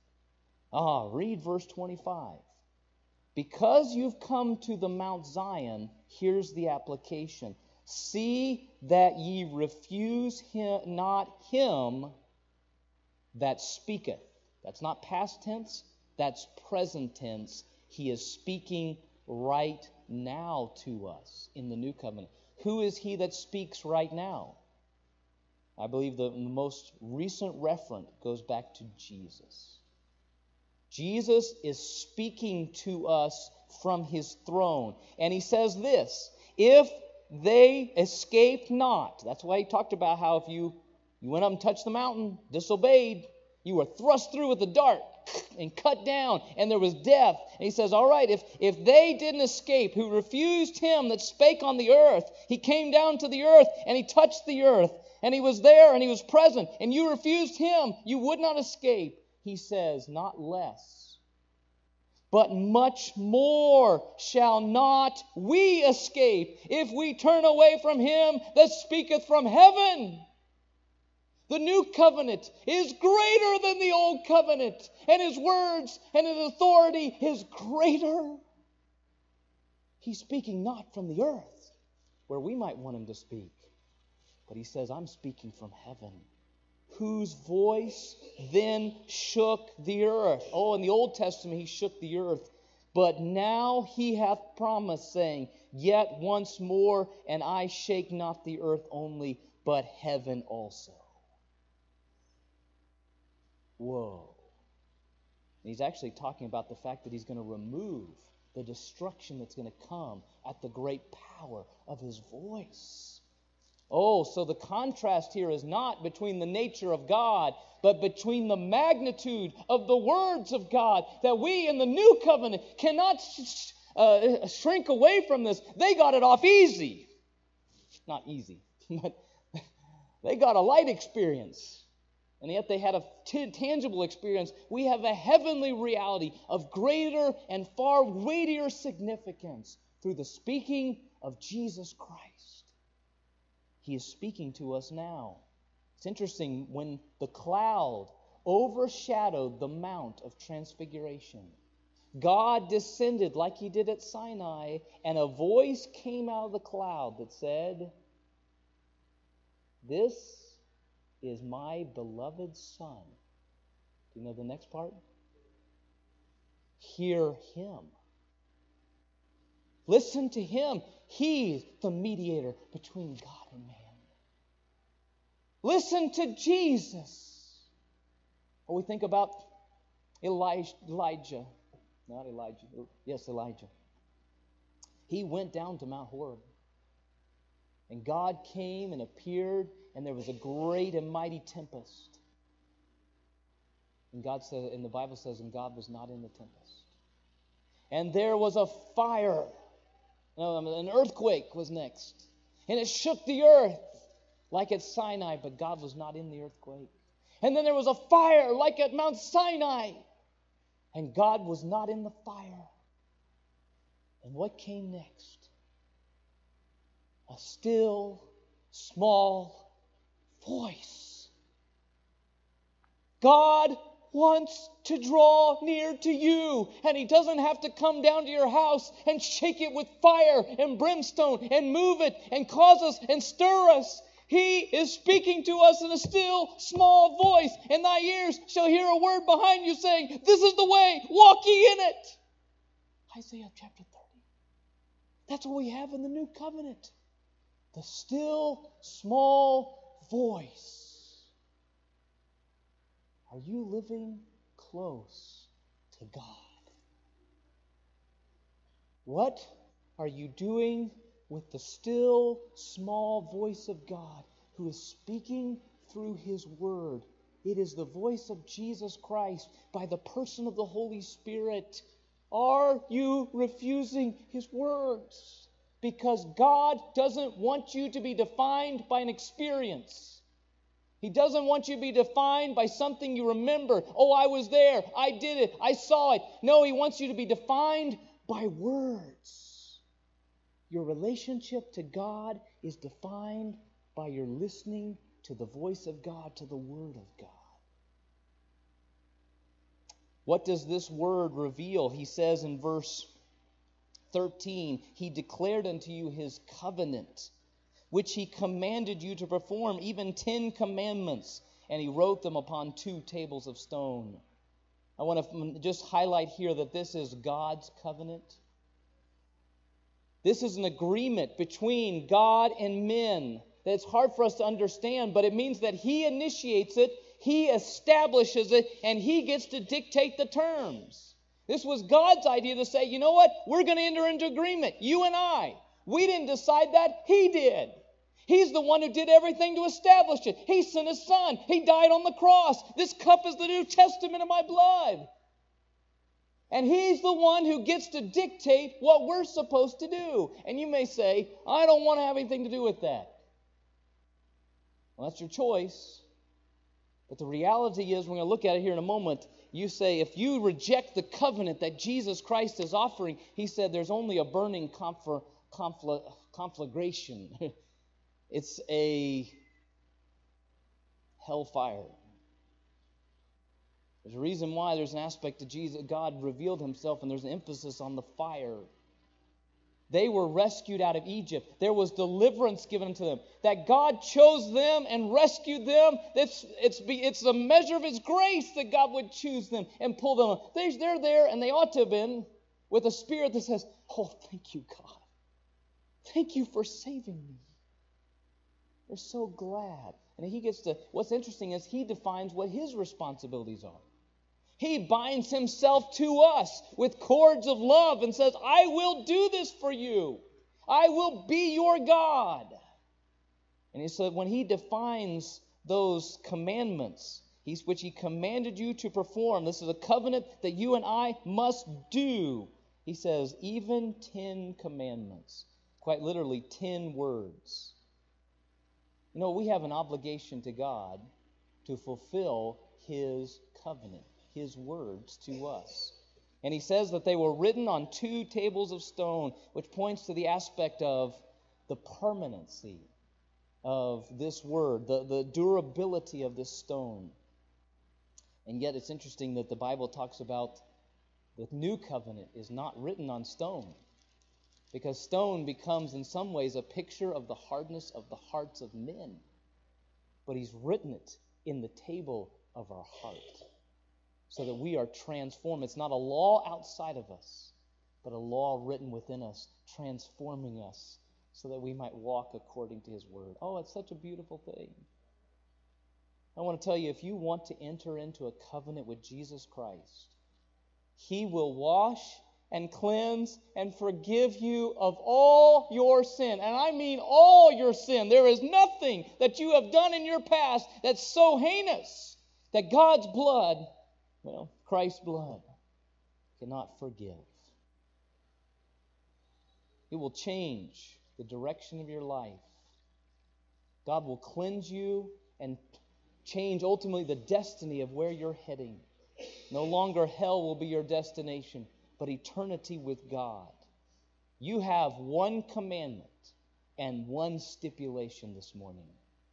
Speaker 4: Read verse 25. "Because you've come to the Mount Zion," here's the application, "see that ye refuse not him that speaketh." That's not past tense, that's present tense. He is speaking right now to us in the new covenant. Who is He that speaks right now? I believe the most recent reference goes back to Jesus. Jesus is speaking to us from His throne. And He says this, "If they escaped not." That's why He talked about how if you went up and touched the mountain, disobeyed, you were thrust through with a dart and cut down, and there was death. And He says, all right, if they didn't escape, who refused Him that spake on the earth, He came down to the earth, and He touched the earth, and He was there, and He was present, and you refused Him, you would not escape. He says, not less, but much more shall not we escape if we turn away from Him that speaketh from heaven. The new covenant is greater than the old covenant, and His words and His authority is greater. He's speaking not from the earth, where we might want Him to speak, but He says, I'm speaking from heaven, whose voice then shook the earth. Oh, in the Old Testament He shook the earth, but now He hath promised, saying, yet once more, and I shake not the earth only, but heaven also. Whoa. And He's actually talking about the fact that He's going to remove the destruction that's going to come at the great power of His voice. Oh, so the contrast here is not between the nature of God, but between the magnitude of the words of God, that we in the new covenant cannot shrink away from this. They got it off easy. Not easy, but they got a light experience. And yet they had a tangible experience. We have a heavenly reality of greater and far weightier significance through the speaking of Jesus Christ. He is speaking to us now. It's interesting, when the cloud overshadowed the Mount of Transfiguration, God descended like he did at Sinai, and a voice came out of the cloud that said, "This is my beloved Son." Do you know the next part? Hear him. Listen to him. He's the mediator between God and man. Listen to Jesus. Or we think about Elijah. Not Elijah. Yes, Elijah. He went down to Mount Horeb. And God came and appeared, and there was a great and mighty tempest. And God said, and the Bible says, and God was not in the tempest. And there was a fire. No, an earthquake was next. And it shook the earth like at Sinai, but God was not in the earthquake. And then there was a fire like at Mount Sinai, and God was not in the fire. And what came next? A still, small voice. God wants to draw near to you, and he doesn't have to come down to your house and shake it with fire and brimstone and move it and cause us and stir us. He is speaking to us in a still, small voice, and thy ears shall hear a word behind you saying, "This is the way, walk ye in it." Isaiah chapter 30. That's what we have in the new covenant. The still, small voice. Are you living close to God? What are you doing with the still, small voice of God who is speaking through his word? It is the voice of Jesus Christ by the person of the Holy Spirit. Are you refusing his words? Because God doesn't want you to be defined by an experience. He doesn't want you to be defined by something you remember. Oh, I was there. I did it. I saw it. No, he wants you to be defined by words. Your relationship to God is defined by your listening to the voice of God, to the Word of God. What does this word reveal? He says in verse 13, he declared unto you his covenant, which he commanded you to perform, even 10 commandments, and he wrote them upon 2 tables of stone. I want to just highlight here that this is God's covenant. This is an agreement between God and men that's hard for us to understand, but it means that he initiates it, he establishes it, and he gets to dictate the terms. This was God's idea to say, you know what? We're going to enter into agreement, you and I. We didn't decide that, he did. He's the one who did everything to establish it. He sent his son. He died on the cross. This cup is the New Testament of my blood. And he's the one who gets to dictate what we're supposed to do. And you may say, I don't want to have anything to do with that. Well, that's your choice. But the reality is, we're going to look at it here in a moment. You say, if you reject the covenant that Jesus Christ is offering, he said there's only a burning conflagration. It's a hellfire. There's a reason why there's an aspect of Jesus. God revealed himself, and there's an emphasis on the fire. They were rescued out of Egypt. There was deliverance given to them. That God chose them and rescued them, it's a measure of his grace that God would choose them and pull them up. They're there, and they ought to have been with a spirit that says, oh, thank you, God. Thank you for saving me. They're so glad. And he gets to, what's interesting is he defines what his responsibilities are. He binds himself to us with cords of love and says, I will do this for you. I will be your God. And he said, when he defines those commandments, which he commanded you to perform, this is a covenant that you and I must do. He says, even 10 commandments, quite literally 10 words. You know, we have an obligation to God to fulfill his covenant, his words to us. And he says that they were written on 2 tables of stone, which points to the aspect of the permanency of this word, the durability of this stone. And yet it's interesting that the Bible talks about the new covenant is not written on stone, because stone becomes in some ways a picture of the hardness of the hearts of men. But he's written it in the table of our heart so that we are transformed. It's not a law outside of us, but a law written within us, transforming us so that we might walk according to his word. Oh, it's such a beautiful thing. I want to tell you, if you want to enter into a covenant with Jesus Christ, he will wash and cleanse and forgive you of all your sin. And I mean all your sin. There is nothing that you have done in your past that's so heinous that God's blood, Christ's blood, cannot forgive. It will change the direction of your life. God will cleanse you and change ultimately the destiny of where you're heading. No longer hell will be your destination, but eternity with God. You have one commandment and one stipulation this morning.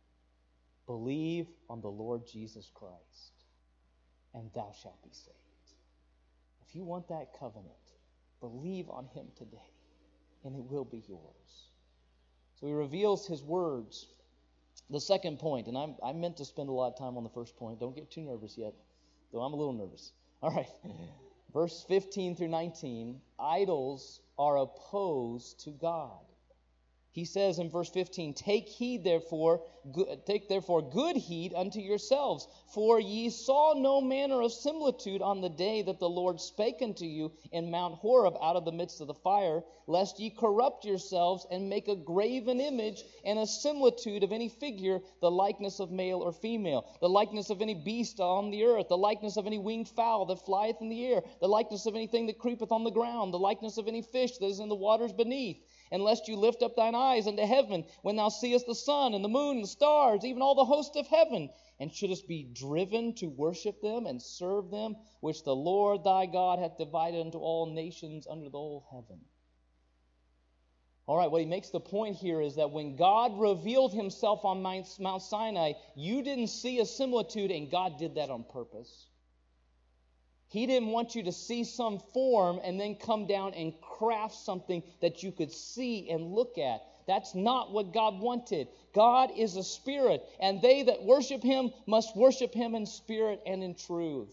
Speaker 4: Believe on the Lord Jesus Christ, and thou shalt be saved. If you want that covenant, believe on him today, and it will be yours. So he reveals his words. The second point, and I meant to spend a lot of time on the first point. Don't get too nervous yet, though I'm a little nervous. All right. Verse 15 through 19, idols are opposed to God. He says in verse 15, Take therefore good heed unto yourselves, for ye saw no manner of similitude on the day that the Lord spake unto you in Mount Horeb out of the midst of the fire, lest ye corrupt yourselves and make a graven image and a similitude of any figure, the likeness of male or female, the likeness of any beast on the earth, the likeness of any winged fowl that flieth in the air, the likeness of anything that creepeth on the ground, the likeness of any fish that is in the waters beneath. And lest you lift up thine eyes unto heaven, when thou seest the sun and the moon and the stars, even all the host of heaven, and shouldest be driven to worship them and serve them, which the Lord thy God hath divided unto all nations under the whole heaven. All right, what he makes the point here is that when God revealed himself on Mount Sinai, you didn't see a similitude, and God did that on purpose. He didn't want you to see some form and then come down and craft something that you could see and look at. That's not what God wanted. God is a spirit, and they that worship him must worship him in spirit and in truth.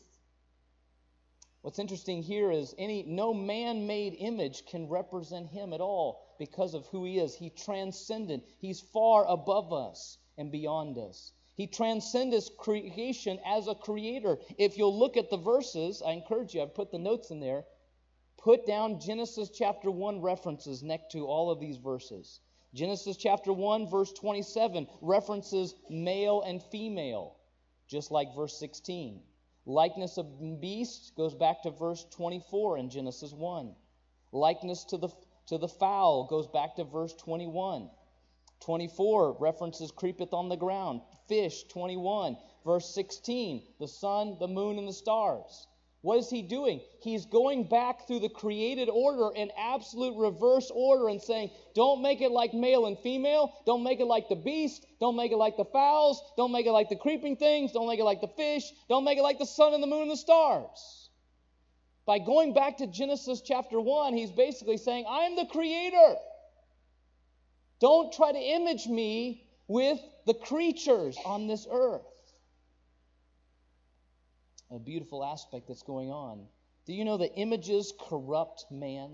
Speaker 4: What's interesting here is no man-made image can represent him at all because of who he is. He transcendent. He's far above us and beyond us. He transcends creation as a creator. If you'll look at the verses, I encourage you, I've put the notes in there. Put down Genesis chapter 1 references next to all of these verses. Genesis chapter 1, verse 27 references male and female, just like verse 16. Likeness of beasts goes back to verse 24 in Genesis 1. Likeness to the fowl goes back to verse 21. 24 references creepeth on the ground. Fish, 21. Verse 16, the sun, the moon, and the stars. What is he doing? He's going back through the created order in absolute reverse order and saying, don't make it like male and female. Don't make it like the beast. Don't make it like the fowls. Don't make it like the creeping things. Don't make it like the fish. Don't make it like the sun and the moon and the stars. By going back to Genesis chapter 1, he's basically saying, I'm the creator. Don't try to image me with the creatures on this earth. A beautiful aspect that's going on. Do you know that images corrupt man?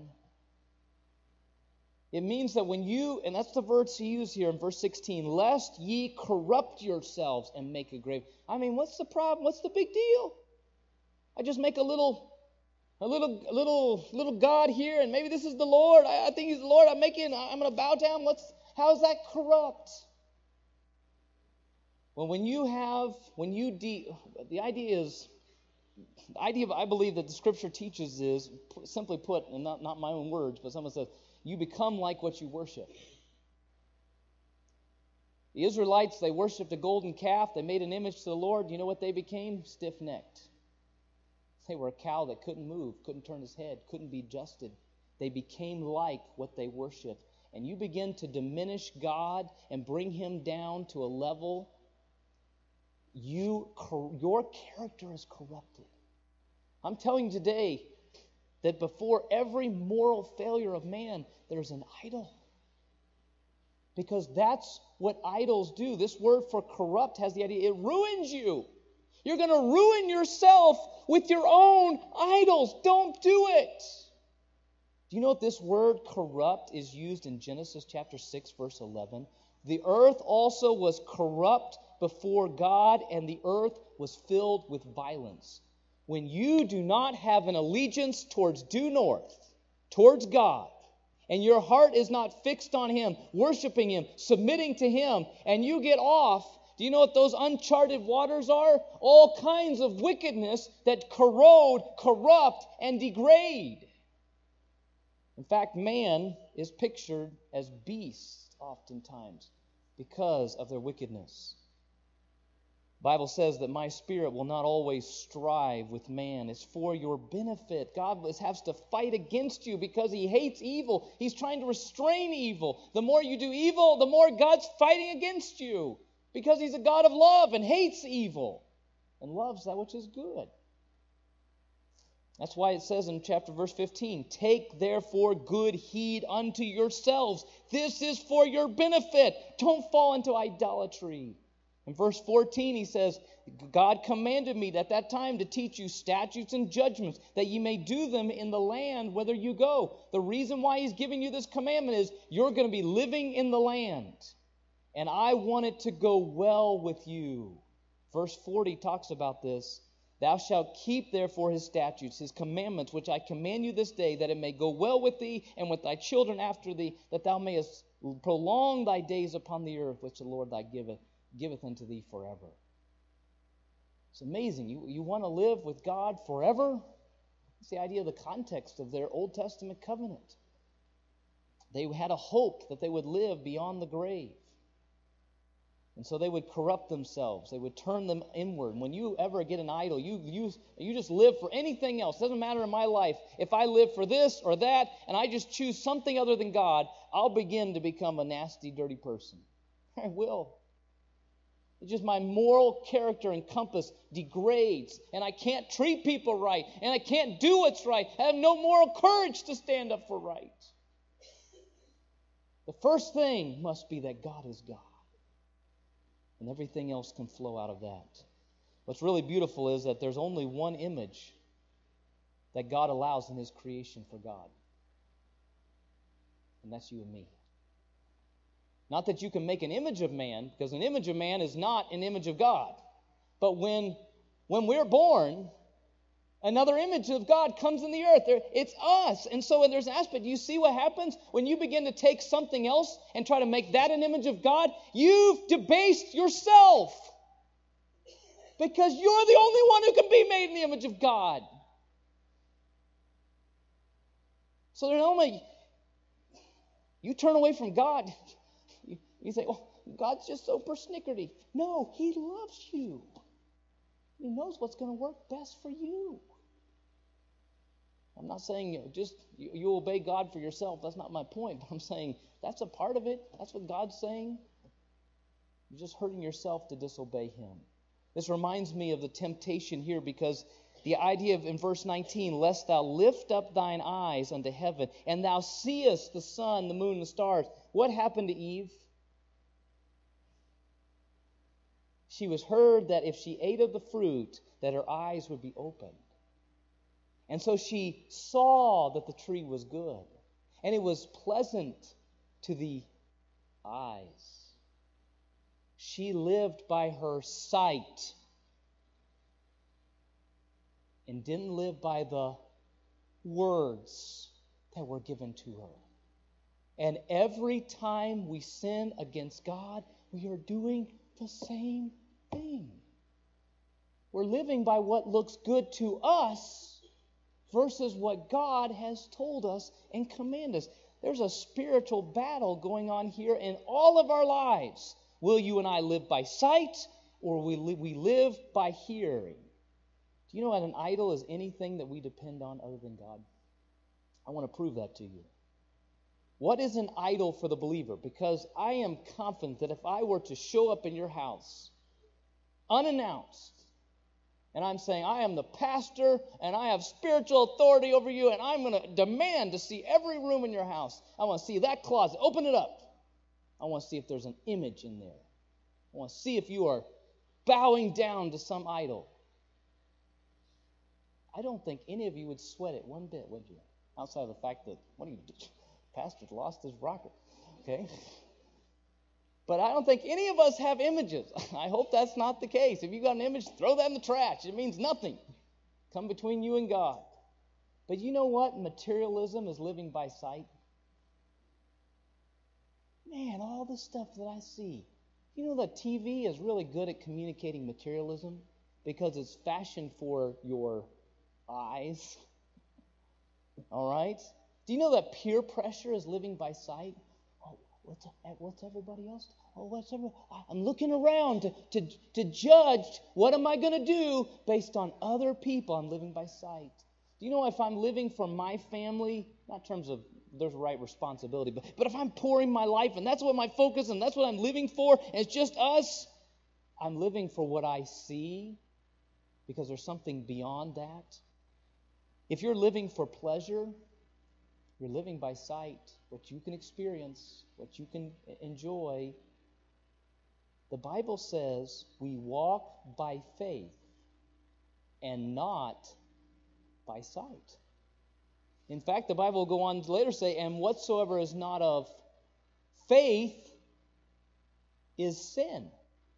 Speaker 4: It means that when you, and that's the verse he used here in verse 16, lest ye corrupt yourselves and make a grave. I mean, what's the problem? What's the big deal? I just make a little God here, and maybe this is the Lord. I think he's the Lord. I'm going to bow down. How is that corrupt? Well, the idea I believe that the Scripture teaches is, simply put, and not my own words, but someone says, you become like what you worship. The Israelites, they worshipped a golden calf. They made an image to the Lord. You know what they became? Stiff-necked. They were a cow that couldn't move, couldn't turn his head, couldn't be adjusted. They became like what they worshipped. and you begin to diminish God and bring Him down to a level, your character is corrupted. I'm telling you today that before every moral failure of man, there's an idol. Because that's what idols do. This word for corrupt has the idea, it ruins you. You're going to ruin yourself with your own idols. Don't do it. Do you know what this word corrupt is used in Genesis chapter 6, verse 11? The earth also was corrupt before God, and the earth was filled with violence. When you do not have an allegiance towards due north, towards God, and your heart is not fixed on Him, worshiping Him, submitting to Him, and you get off, do you know what those uncharted waters are? All kinds of wickedness that corrode, corrupt, and degrade. In fact, man is pictured as beasts oftentimes because of their wickedness. The Bible says that my spirit will not always strive with man. It's for your benefit. God has to fight against you because He hates evil. He's trying to restrain evil. The more you do evil, the more God's fighting against you because He's a God of love and hates evil and loves that which is good. That's why it says in verse 15, take therefore good heed unto yourselves. This is for your benefit. Don't fall into idolatry. In verse 14, he says, God commanded me at that time to teach you statutes and judgments, that ye may do them in the land whither you go. The reason why He's giving you this commandment is you're going to be living in the land, and I want it to go well with you. Verse 40 talks about this. Thou shalt keep therefore His statutes, His commandments, which I command you this day, that it may go well with thee and with thy children after thee, that thou mayest prolong thy days upon the earth, which the Lord thy giveth unto thee forever. It's amazing. You want to live with God forever? It's the idea of the context of their Old Testament covenant. They had a hope that they would live beyond the grave. And so they would corrupt themselves. They would turn them inward. And when you ever get an idol, you just live for anything else. It doesn't matter in my life. If I live for this or that, and I just choose something other than God, I'll begin to become a nasty, dirty person. I will. It's just my moral character and compass degrades, and I can't treat people right, and I can't do what's right. I have no moral courage to stand up for right. The first thing must be that God is God, and everything else can flow out of that. What's really beautiful is that there's only one image that God allows in His creation for God, and that's you and me. Not that you can make an image of man, because an image of man is not an image of God. But when we're born, another image of God comes in the earth. It's us. And so there's an aspect. You see what happens when you begin to take something else and try to make that an image of God? You've debased yourself. Because you're the only one who can be made in the image of God. So there's only, you turn away from God. You say, well, God's just so persnickerty. No, He loves you. He knows what's going to work best for you. I'm not saying you obey God for yourself. That's not my point. But I'm saying that's a part of it. That's what God's saying. You're just hurting yourself to disobey Him. This reminds me of the temptation here, because the idea of in verse 19, lest thou lift up thine eyes unto heaven, and thou seest the sun, the moon, and the stars. What happened to Eve? She was heard that if she ate of the fruit, that her eyes would be opened. And so she saw that the tree was good, and it was pleasant to the eyes. She lived by her sight and didn't live by the words that were given to her. And every time we sin against God, we are doing the same thing. We're living by what looks good to us versus what God has told us and commanded us. There's a spiritual battle going on here in all of our lives. Will you and I live by sight, or will we live by hearing? Do you know what an idol is? Anything that we depend on other than God. I want to prove that to you. What is an idol for the believer? Because I am confident that if I were to show up in your house unannounced, and I'm saying, I am the pastor, and I have spiritual authority over you, and I'm going to demand to see every room in your house. I want to see that closet. Open it up. I want to see if there's an image in there. I want to see if you are bowing down to some idol. I don't think any of you would sweat it one bit, would you? Outside of the fact that, pastor's lost his rocker. Okay? But I don't think any of us have images. I hope that's not the case. If you got an image, throw that in the trash. It means nothing. Come between you and God. But you know what? Materialism is living by sight. Man, all the stuff that I see. You know that TV is really good at communicating materialism because it's fashioned for your eyes. All right? Do you know that peer pressure is living by sight? What's everybody else? I'm looking around to judge what am I going to do based on other people. I'm living by sight. Do you know if I'm living for my family, not in terms of there's a right responsibility, but if I'm pouring my life and that's what my focus and that's what I'm living for, and it's just us, I'm living for what I see because there's something beyond that. If you're living for pleasure, you're living by sight, what you can experience, what you can enjoy. The Bible says we walk by faith and not by sight. In fact, the Bible will go on to later say, and whatsoever is not of faith is sin.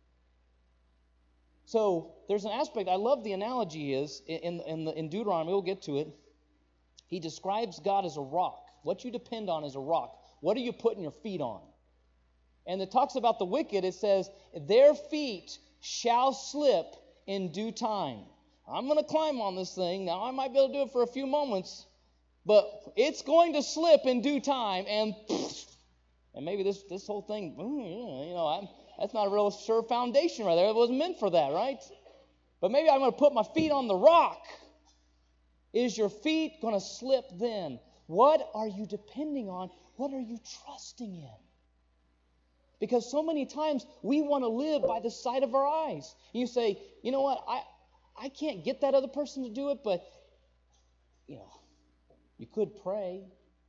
Speaker 4: So there's an aspect, I love the analogy is, in Deuteronomy, we'll get to it, he describes God as a rock. What you depend on is a rock. What are you putting your feet on? And it talks about the wicked, it says, their feet shall slip in due time. I'm going to climb on this thing. Now, I might be able to do it for a few moments, but it's going to slip in due time, and maybe this whole thing, that's not a real sure foundation right there. It wasn't meant for that, right? But maybe I'm going to put my feet on the rock. Is your feet going to slip then? What are you depending on? What are you trusting in? Because so many times we want to live by the sight of our eyes. You say, you know what, I can't get that other person to do it, but, you could pray.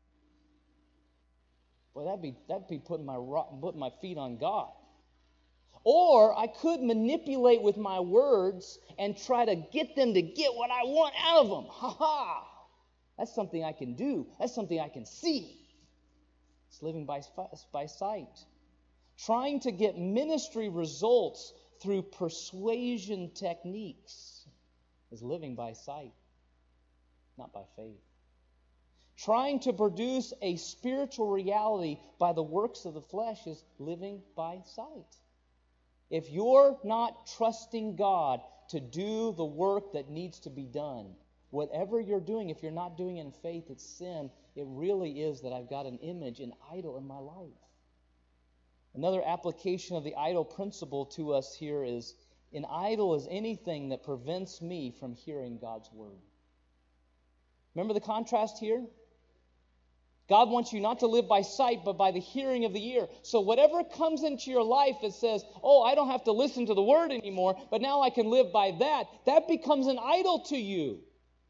Speaker 4: Boy, that'd be putting my feet on God. Or I could manipulate with my words and try to get them to get what I want out of them. Ha-ha! That's something I can do. That's something I can see. It's living by sight. Trying to get ministry results through persuasion techniques is living by sight, not by faith. Trying to produce a spiritual reality by the works of the flesh is living by sight. If you're not trusting God to do the work that needs to be done, whatever you're doing, if you're not doing it in faith, it's sin. It really is that I've got an image, an idol in my life. Another application of the idol principle to us here is an idol is anything that prevents me from hearing God's word. Remember the contrast here? God wants you not to live by sight, but by the hearing of the ear. So whatever comes into your life that says, oh, I don't have to listen to the word anymore, but now I can live by that becomes an idol to you.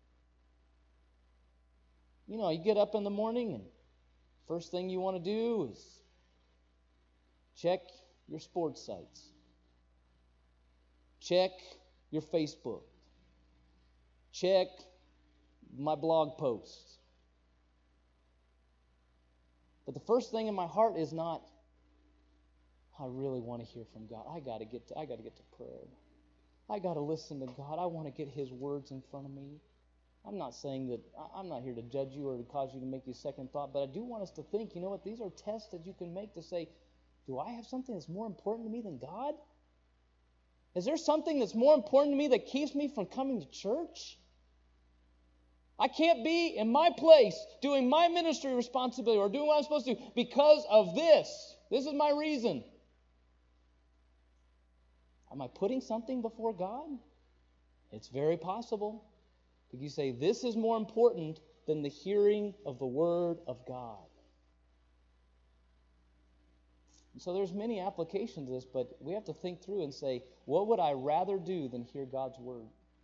Speaker 4: You get up in the morning and first thing you want to do is check your sports sites. Check your Facebook. Check my blog posts. But the first thing in my heart is not, I really want to hear from God. I got to get to prayer. I got to listen to God. I want to get His words in front of me. I'm not saying that, I'm not here to judge you or to cause you to make you second thought, but I do want us to think, you know what, these are tests that you can make to say, do I have something that's more important to me than God? Is there something that's more important to me that keeps me from coming to church? I can't be in my place doing my ministry responsibility or doing what I'm supposed to do because of this. This is my reason. Am I putting something before God? It's very possible. But you say, this is more important than the hearing of the Word of God. So there's many applications to this, but we have to think through and say, what would I rather do than hear God's word?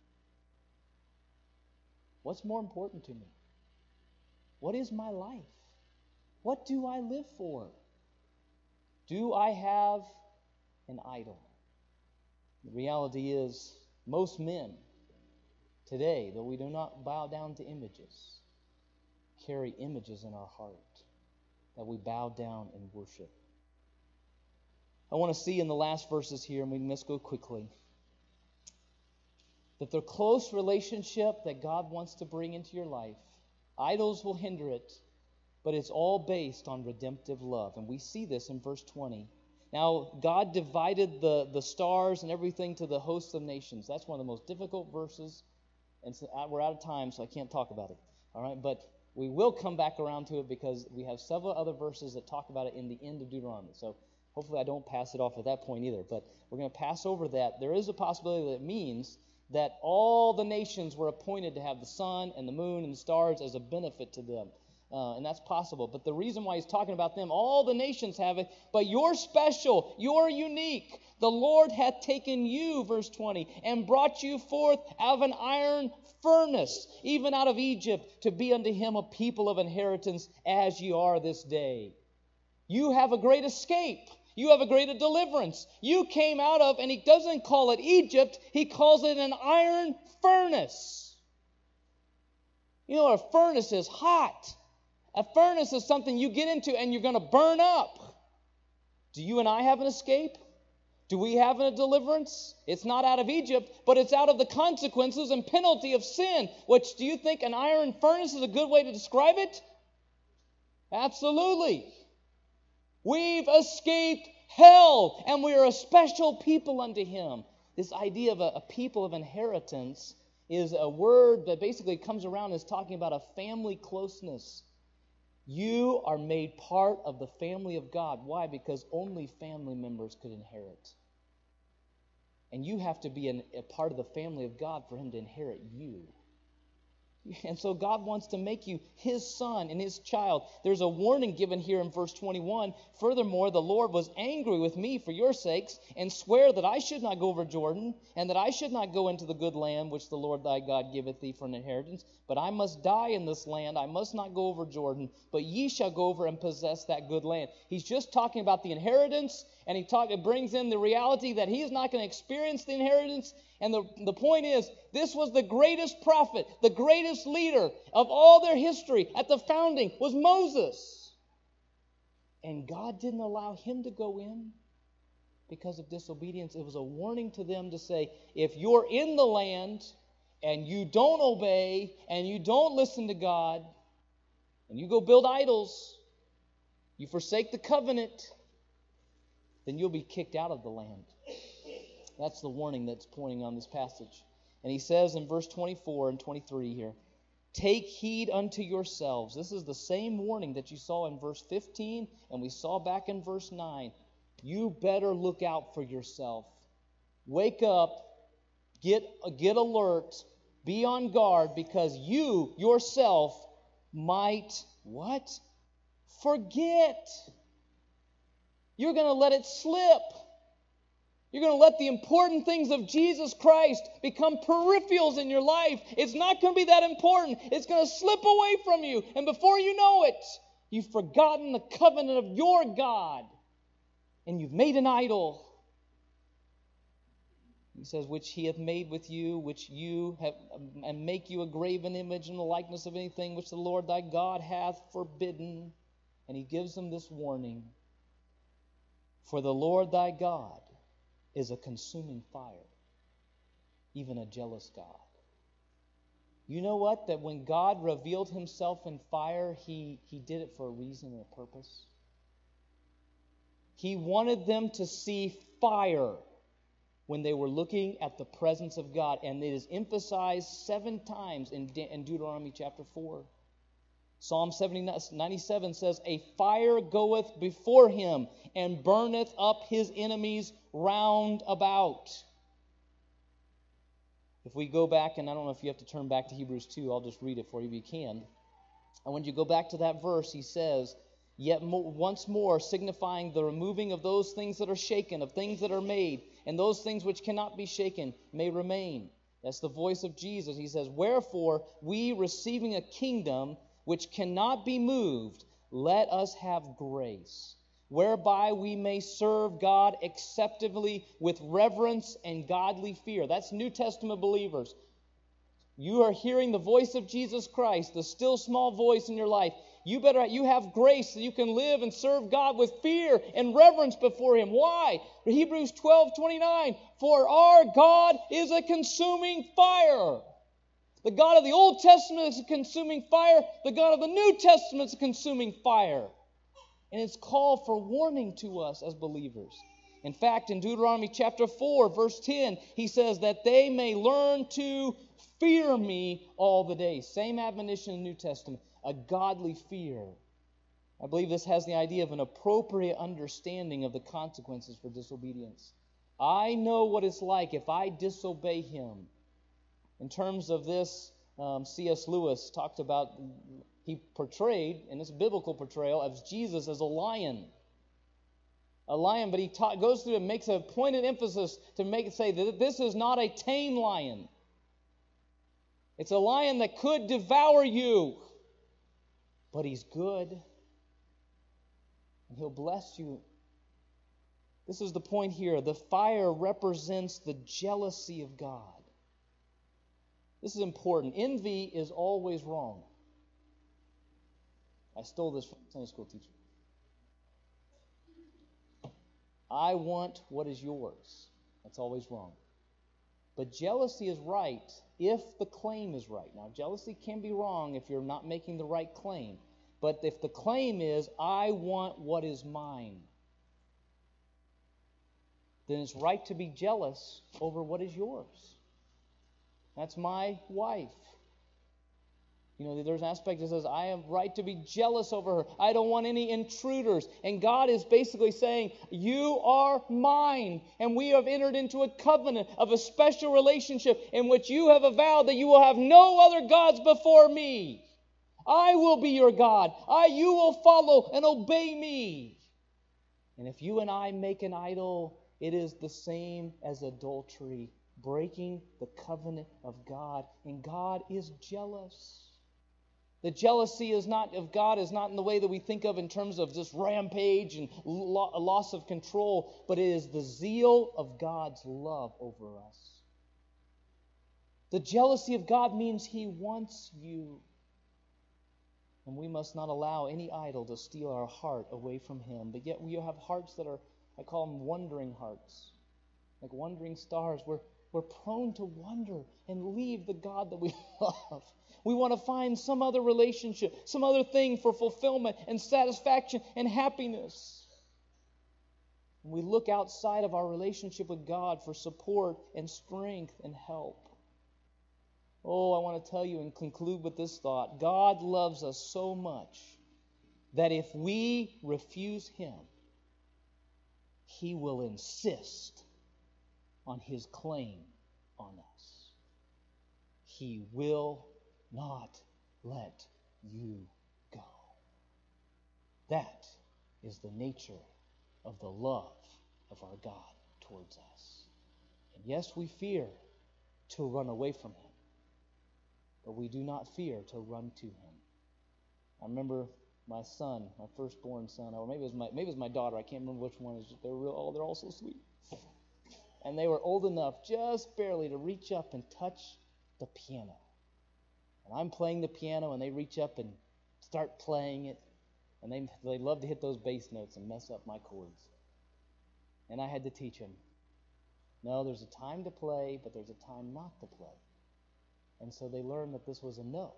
Speaker 4: What's more important to me? What is my life? What do I live for? Do I have an idol? The reality is, most men today, though we do not bow down to images, carry images in our heart that we bow down and worship. I want to see in the last verses here, and we must go quickly, that the close relationship that God wants to bring into your life, idols will hinder it, but it's all based on redemptive love. And we see this in verse 20. Now, God divided the stars and everything to the hosts of nations. That's one of the most difficult verses, and so we're out of time, so I can't talk about it. All right, but we will come back around to it because we have several other verses that talk about it in the end of Deuteronomy. So hopefully I don't pass it off at that point either. But we're going to pass over that. There is a possibility that it means that all the nations were appointed to have the sun and the moon and the stars as a benefit to them. And that's possible. But the reason why he's talking about them, all the nations have it, but you're special, you're unique. The Lord hath taken you, verse 20, and brought you forth out of an iron furnace, even out of Egypt, to be unto him a people of inheritance, as ye are this day. You have a great escape. You have a greater deliverance. You came out of, and he doesn't call it Egypt, he calls it an iron furnace. You know, a furnace is hot. A furnace is something you get into and you're going to burn up. Do you and I have an escape? Do we have a deliverance? It's not out of Egypt, but it's out of the consequences and penalty of sin. Which, do you think an iron furnace is a good way to describe it? Absolutely. We've escaped hell, and we are a special people unto him. This idea of a people of inheritance is a word that basically comes around as talking about a family closeness. You are made part of the family of God. Why? Because only family members could inherit. And you have to be a part of the family of God for him to inherit you. And so God wants to make you his son and his child. There's a warning given here in verse 21. Furthermore, the Lord was angry with me for your sakes, and sware that I should not go over Jordan, and that I should not go into the good land which the Lord thy God giveth thee for an inheritance. But I must die in this land. I must not go over Jordan, but ye shall go over and possess that good land. He's just talking about the inheritance, and it brings in the reality that he's not going to experience the inheritance. And the point is, this was the greatest prophet, the greatest leader of all their history at the founding was Moses. And God didn't allow him to go in because of disobedience. It was a warning to them to say, if you're in the land and you don't obey and you don't listen to God and you go build idols, you forsake the covenant, then you'll be kicked out of the land. That's the warning that's pointing on this passage. And he says in verse 24 and 23 here, take heed unto yourselves. This is the same warning that you saw in verse 15 and we saw back in verse 9. You better look out for yourself. Wake up, get alert, be on guard, because you yourself might, what? Forget. You're going to let it slip. You're going to let the important things of Jesus Christ become peripherals in your life. It's not going to be that important. It's going to slip away from you. And before you know it, you've forgotten the covenant of your God. And you've made an idol. He says, which he hath made with you, which you have, and make you a graven image in the likeness of anything which the Lord thy God hath forbidden. And he gives them this warning. For the Lord thy God is a consuming fire, even a jealous God. You know what? That when God revealed himself in fire, he did it for a reason and a purpose. He wanted them to see fire when they were looking at the presence of God. And it is emphasized 7 times in Deuteronomy chapter 4. Psalm 97 says, a fire goeth before him and burneth up his enemies round about. If we go back, and I don't know if you have to turn back to Hebrews 2, I'll just read it for you if you can. And when you go back to that verse, he says, Yet once more signifying the removing of those things that are shaken, of things that are made, and those things which cannot be shaken may remain. That's the voice of Jesus. He says, wherefore, we receiving a kingdom which cannot be moved, let us have grace, whereby we may serve God acceptably with reverence and godly fear. That's New Testament believers. You are hearing the voice of Jesus Christ, the still small voice in your life. You have grace so you can live and serve God with fear and reverence before Him. Why? Hebrews 12:29. For our God is a consuming fire. The God of the Old Testament is a consuming fire. The God of the New Testament is a consuming fire. And it's called for warning to us as believers. In fact, in Deuteronomy chapter 4, verse 10, he says that they may learn to fear me all the days. Same admonition in the New Testament. A godly fear. I believe this has the idea of an appropriate understanding of the consequences for disobedience. I know what it's like if I disobey Him. In terms of this, C.S. Lewis talked about, he portrayed, in this biblical portrayal, of Jesus as a lion. A lion, but he goes through and makes a pointed emphasis to say that this is not a tame lion. It's a lion that could devour you. But He's good, and He'll bless you. This is the point here. The fire represents the jealousy of God. This is important. Envy is always wrong. I stole this from a Sunday school teacher. I want what is yours. That's always wrong. But jealousy is right if the claim is right. Now, jealousy can be wrong if you're not making the right claim. But if the claim is, I want what is mine, then it's right to be jealous over what is yours. That's my wife. You know, there's an aspect that says, I have right to be jealous over her. I don't want any intruders. And God is basically saying, you are mine. And we have entered into a covenant of a special relationship in which you have avowed that you will have no other gods before me. I will be your God. You will follow and obey me. And if you and I make an idol, it is the same as adultery, breaking the covenant of God. And God is jealous. The jealousy of God is not in the way that we think of in terms of just rampage and loss of control, but it is the zeal of God's love over us. The jealousy of God means He wants you. And we must not allow any idol to steal our heart away from Him. But yet we have hearts that are, I call them wandering hearts. Like wandering stars. We're prone to wander and leave the God that we love. We want to find some other relationship, some other thing for fulfillment and satisfaction and happiness. And we look outside of our relationship with God for support and strength and help. Oh, I want to tell you and conclude with this thought. God loves us so much that if we refuse Him, He will insist on His claim on us. He will not let you go. That is the nature of the love of our God towards us. And yes, we fear to run away from Him. But we do not fear to run to Him. I remember my son, my firstborn son, or maybe it was my daughter. I can't remember which one. They're all so sweet. And they were old enough, just barely, to reach up and touch the piano. And I'm playing the piano, and they reach up and start playing it. And they love to hit those bass notes and mess up my chords. And I had to teach them, no, there's a time to play, but there's a time not to play. And so they learned that this was a no.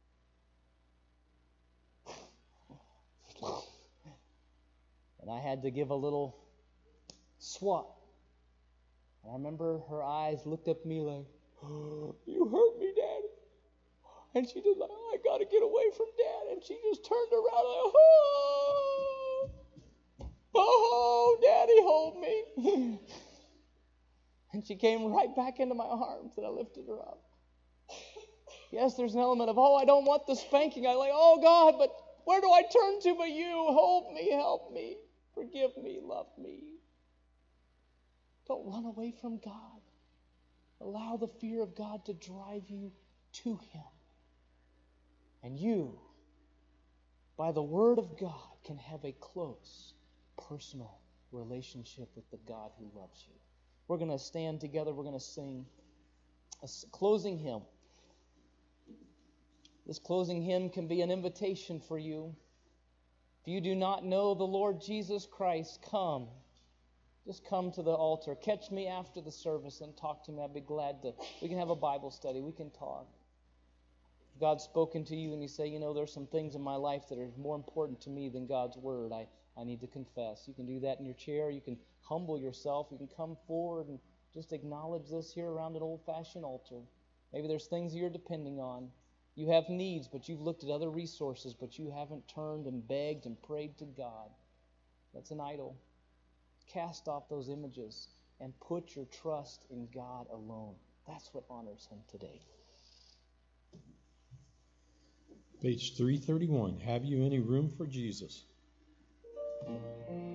Speaker 4: And I had to give a little swat. And I remember her eyes looked up at me like, oh, you hurt me, Daddy. And she just like, oh, I got to get away from Dad. And she just turned around like, oh, Daddy, hold me. And she came right back into my arms and I lifted her up. Yes, there's an element of, I don't want the spanking. I like, oh, God, but Where do I turn to but you? Hold me, help me, forgive me, love me. Don't run away from God. Allow the fear of God to drive you to Him. And you, by the Word of God, can have a close, personal relationship with the God who loves you. We're going to stand together. We're going to sing a closing hymn. This closing hymn can be an invitation for you. If you do not know the Lord Jesus Christ, come. Just come to the altar. Catch me after the service and talk to me. I'd be glad to. We can have a Bible study. We can talk. If God's spoken to you and you say, you know, there's some things in my life that are more important to me than God's Word. I need to confess. You can do that in your chair. You can humble yourself. You can come forward and just acknowledge this here around an old-fashioned altar. Maybe there's things you're depending on. You have needs, but you've looked at other resources, but you haven't turned and begged and prayed to God. That's an idol. Cast off those images and put your trust in God alone. That's what honors Him today.
Speaker 3: Page 331. Have you any room for Jesus?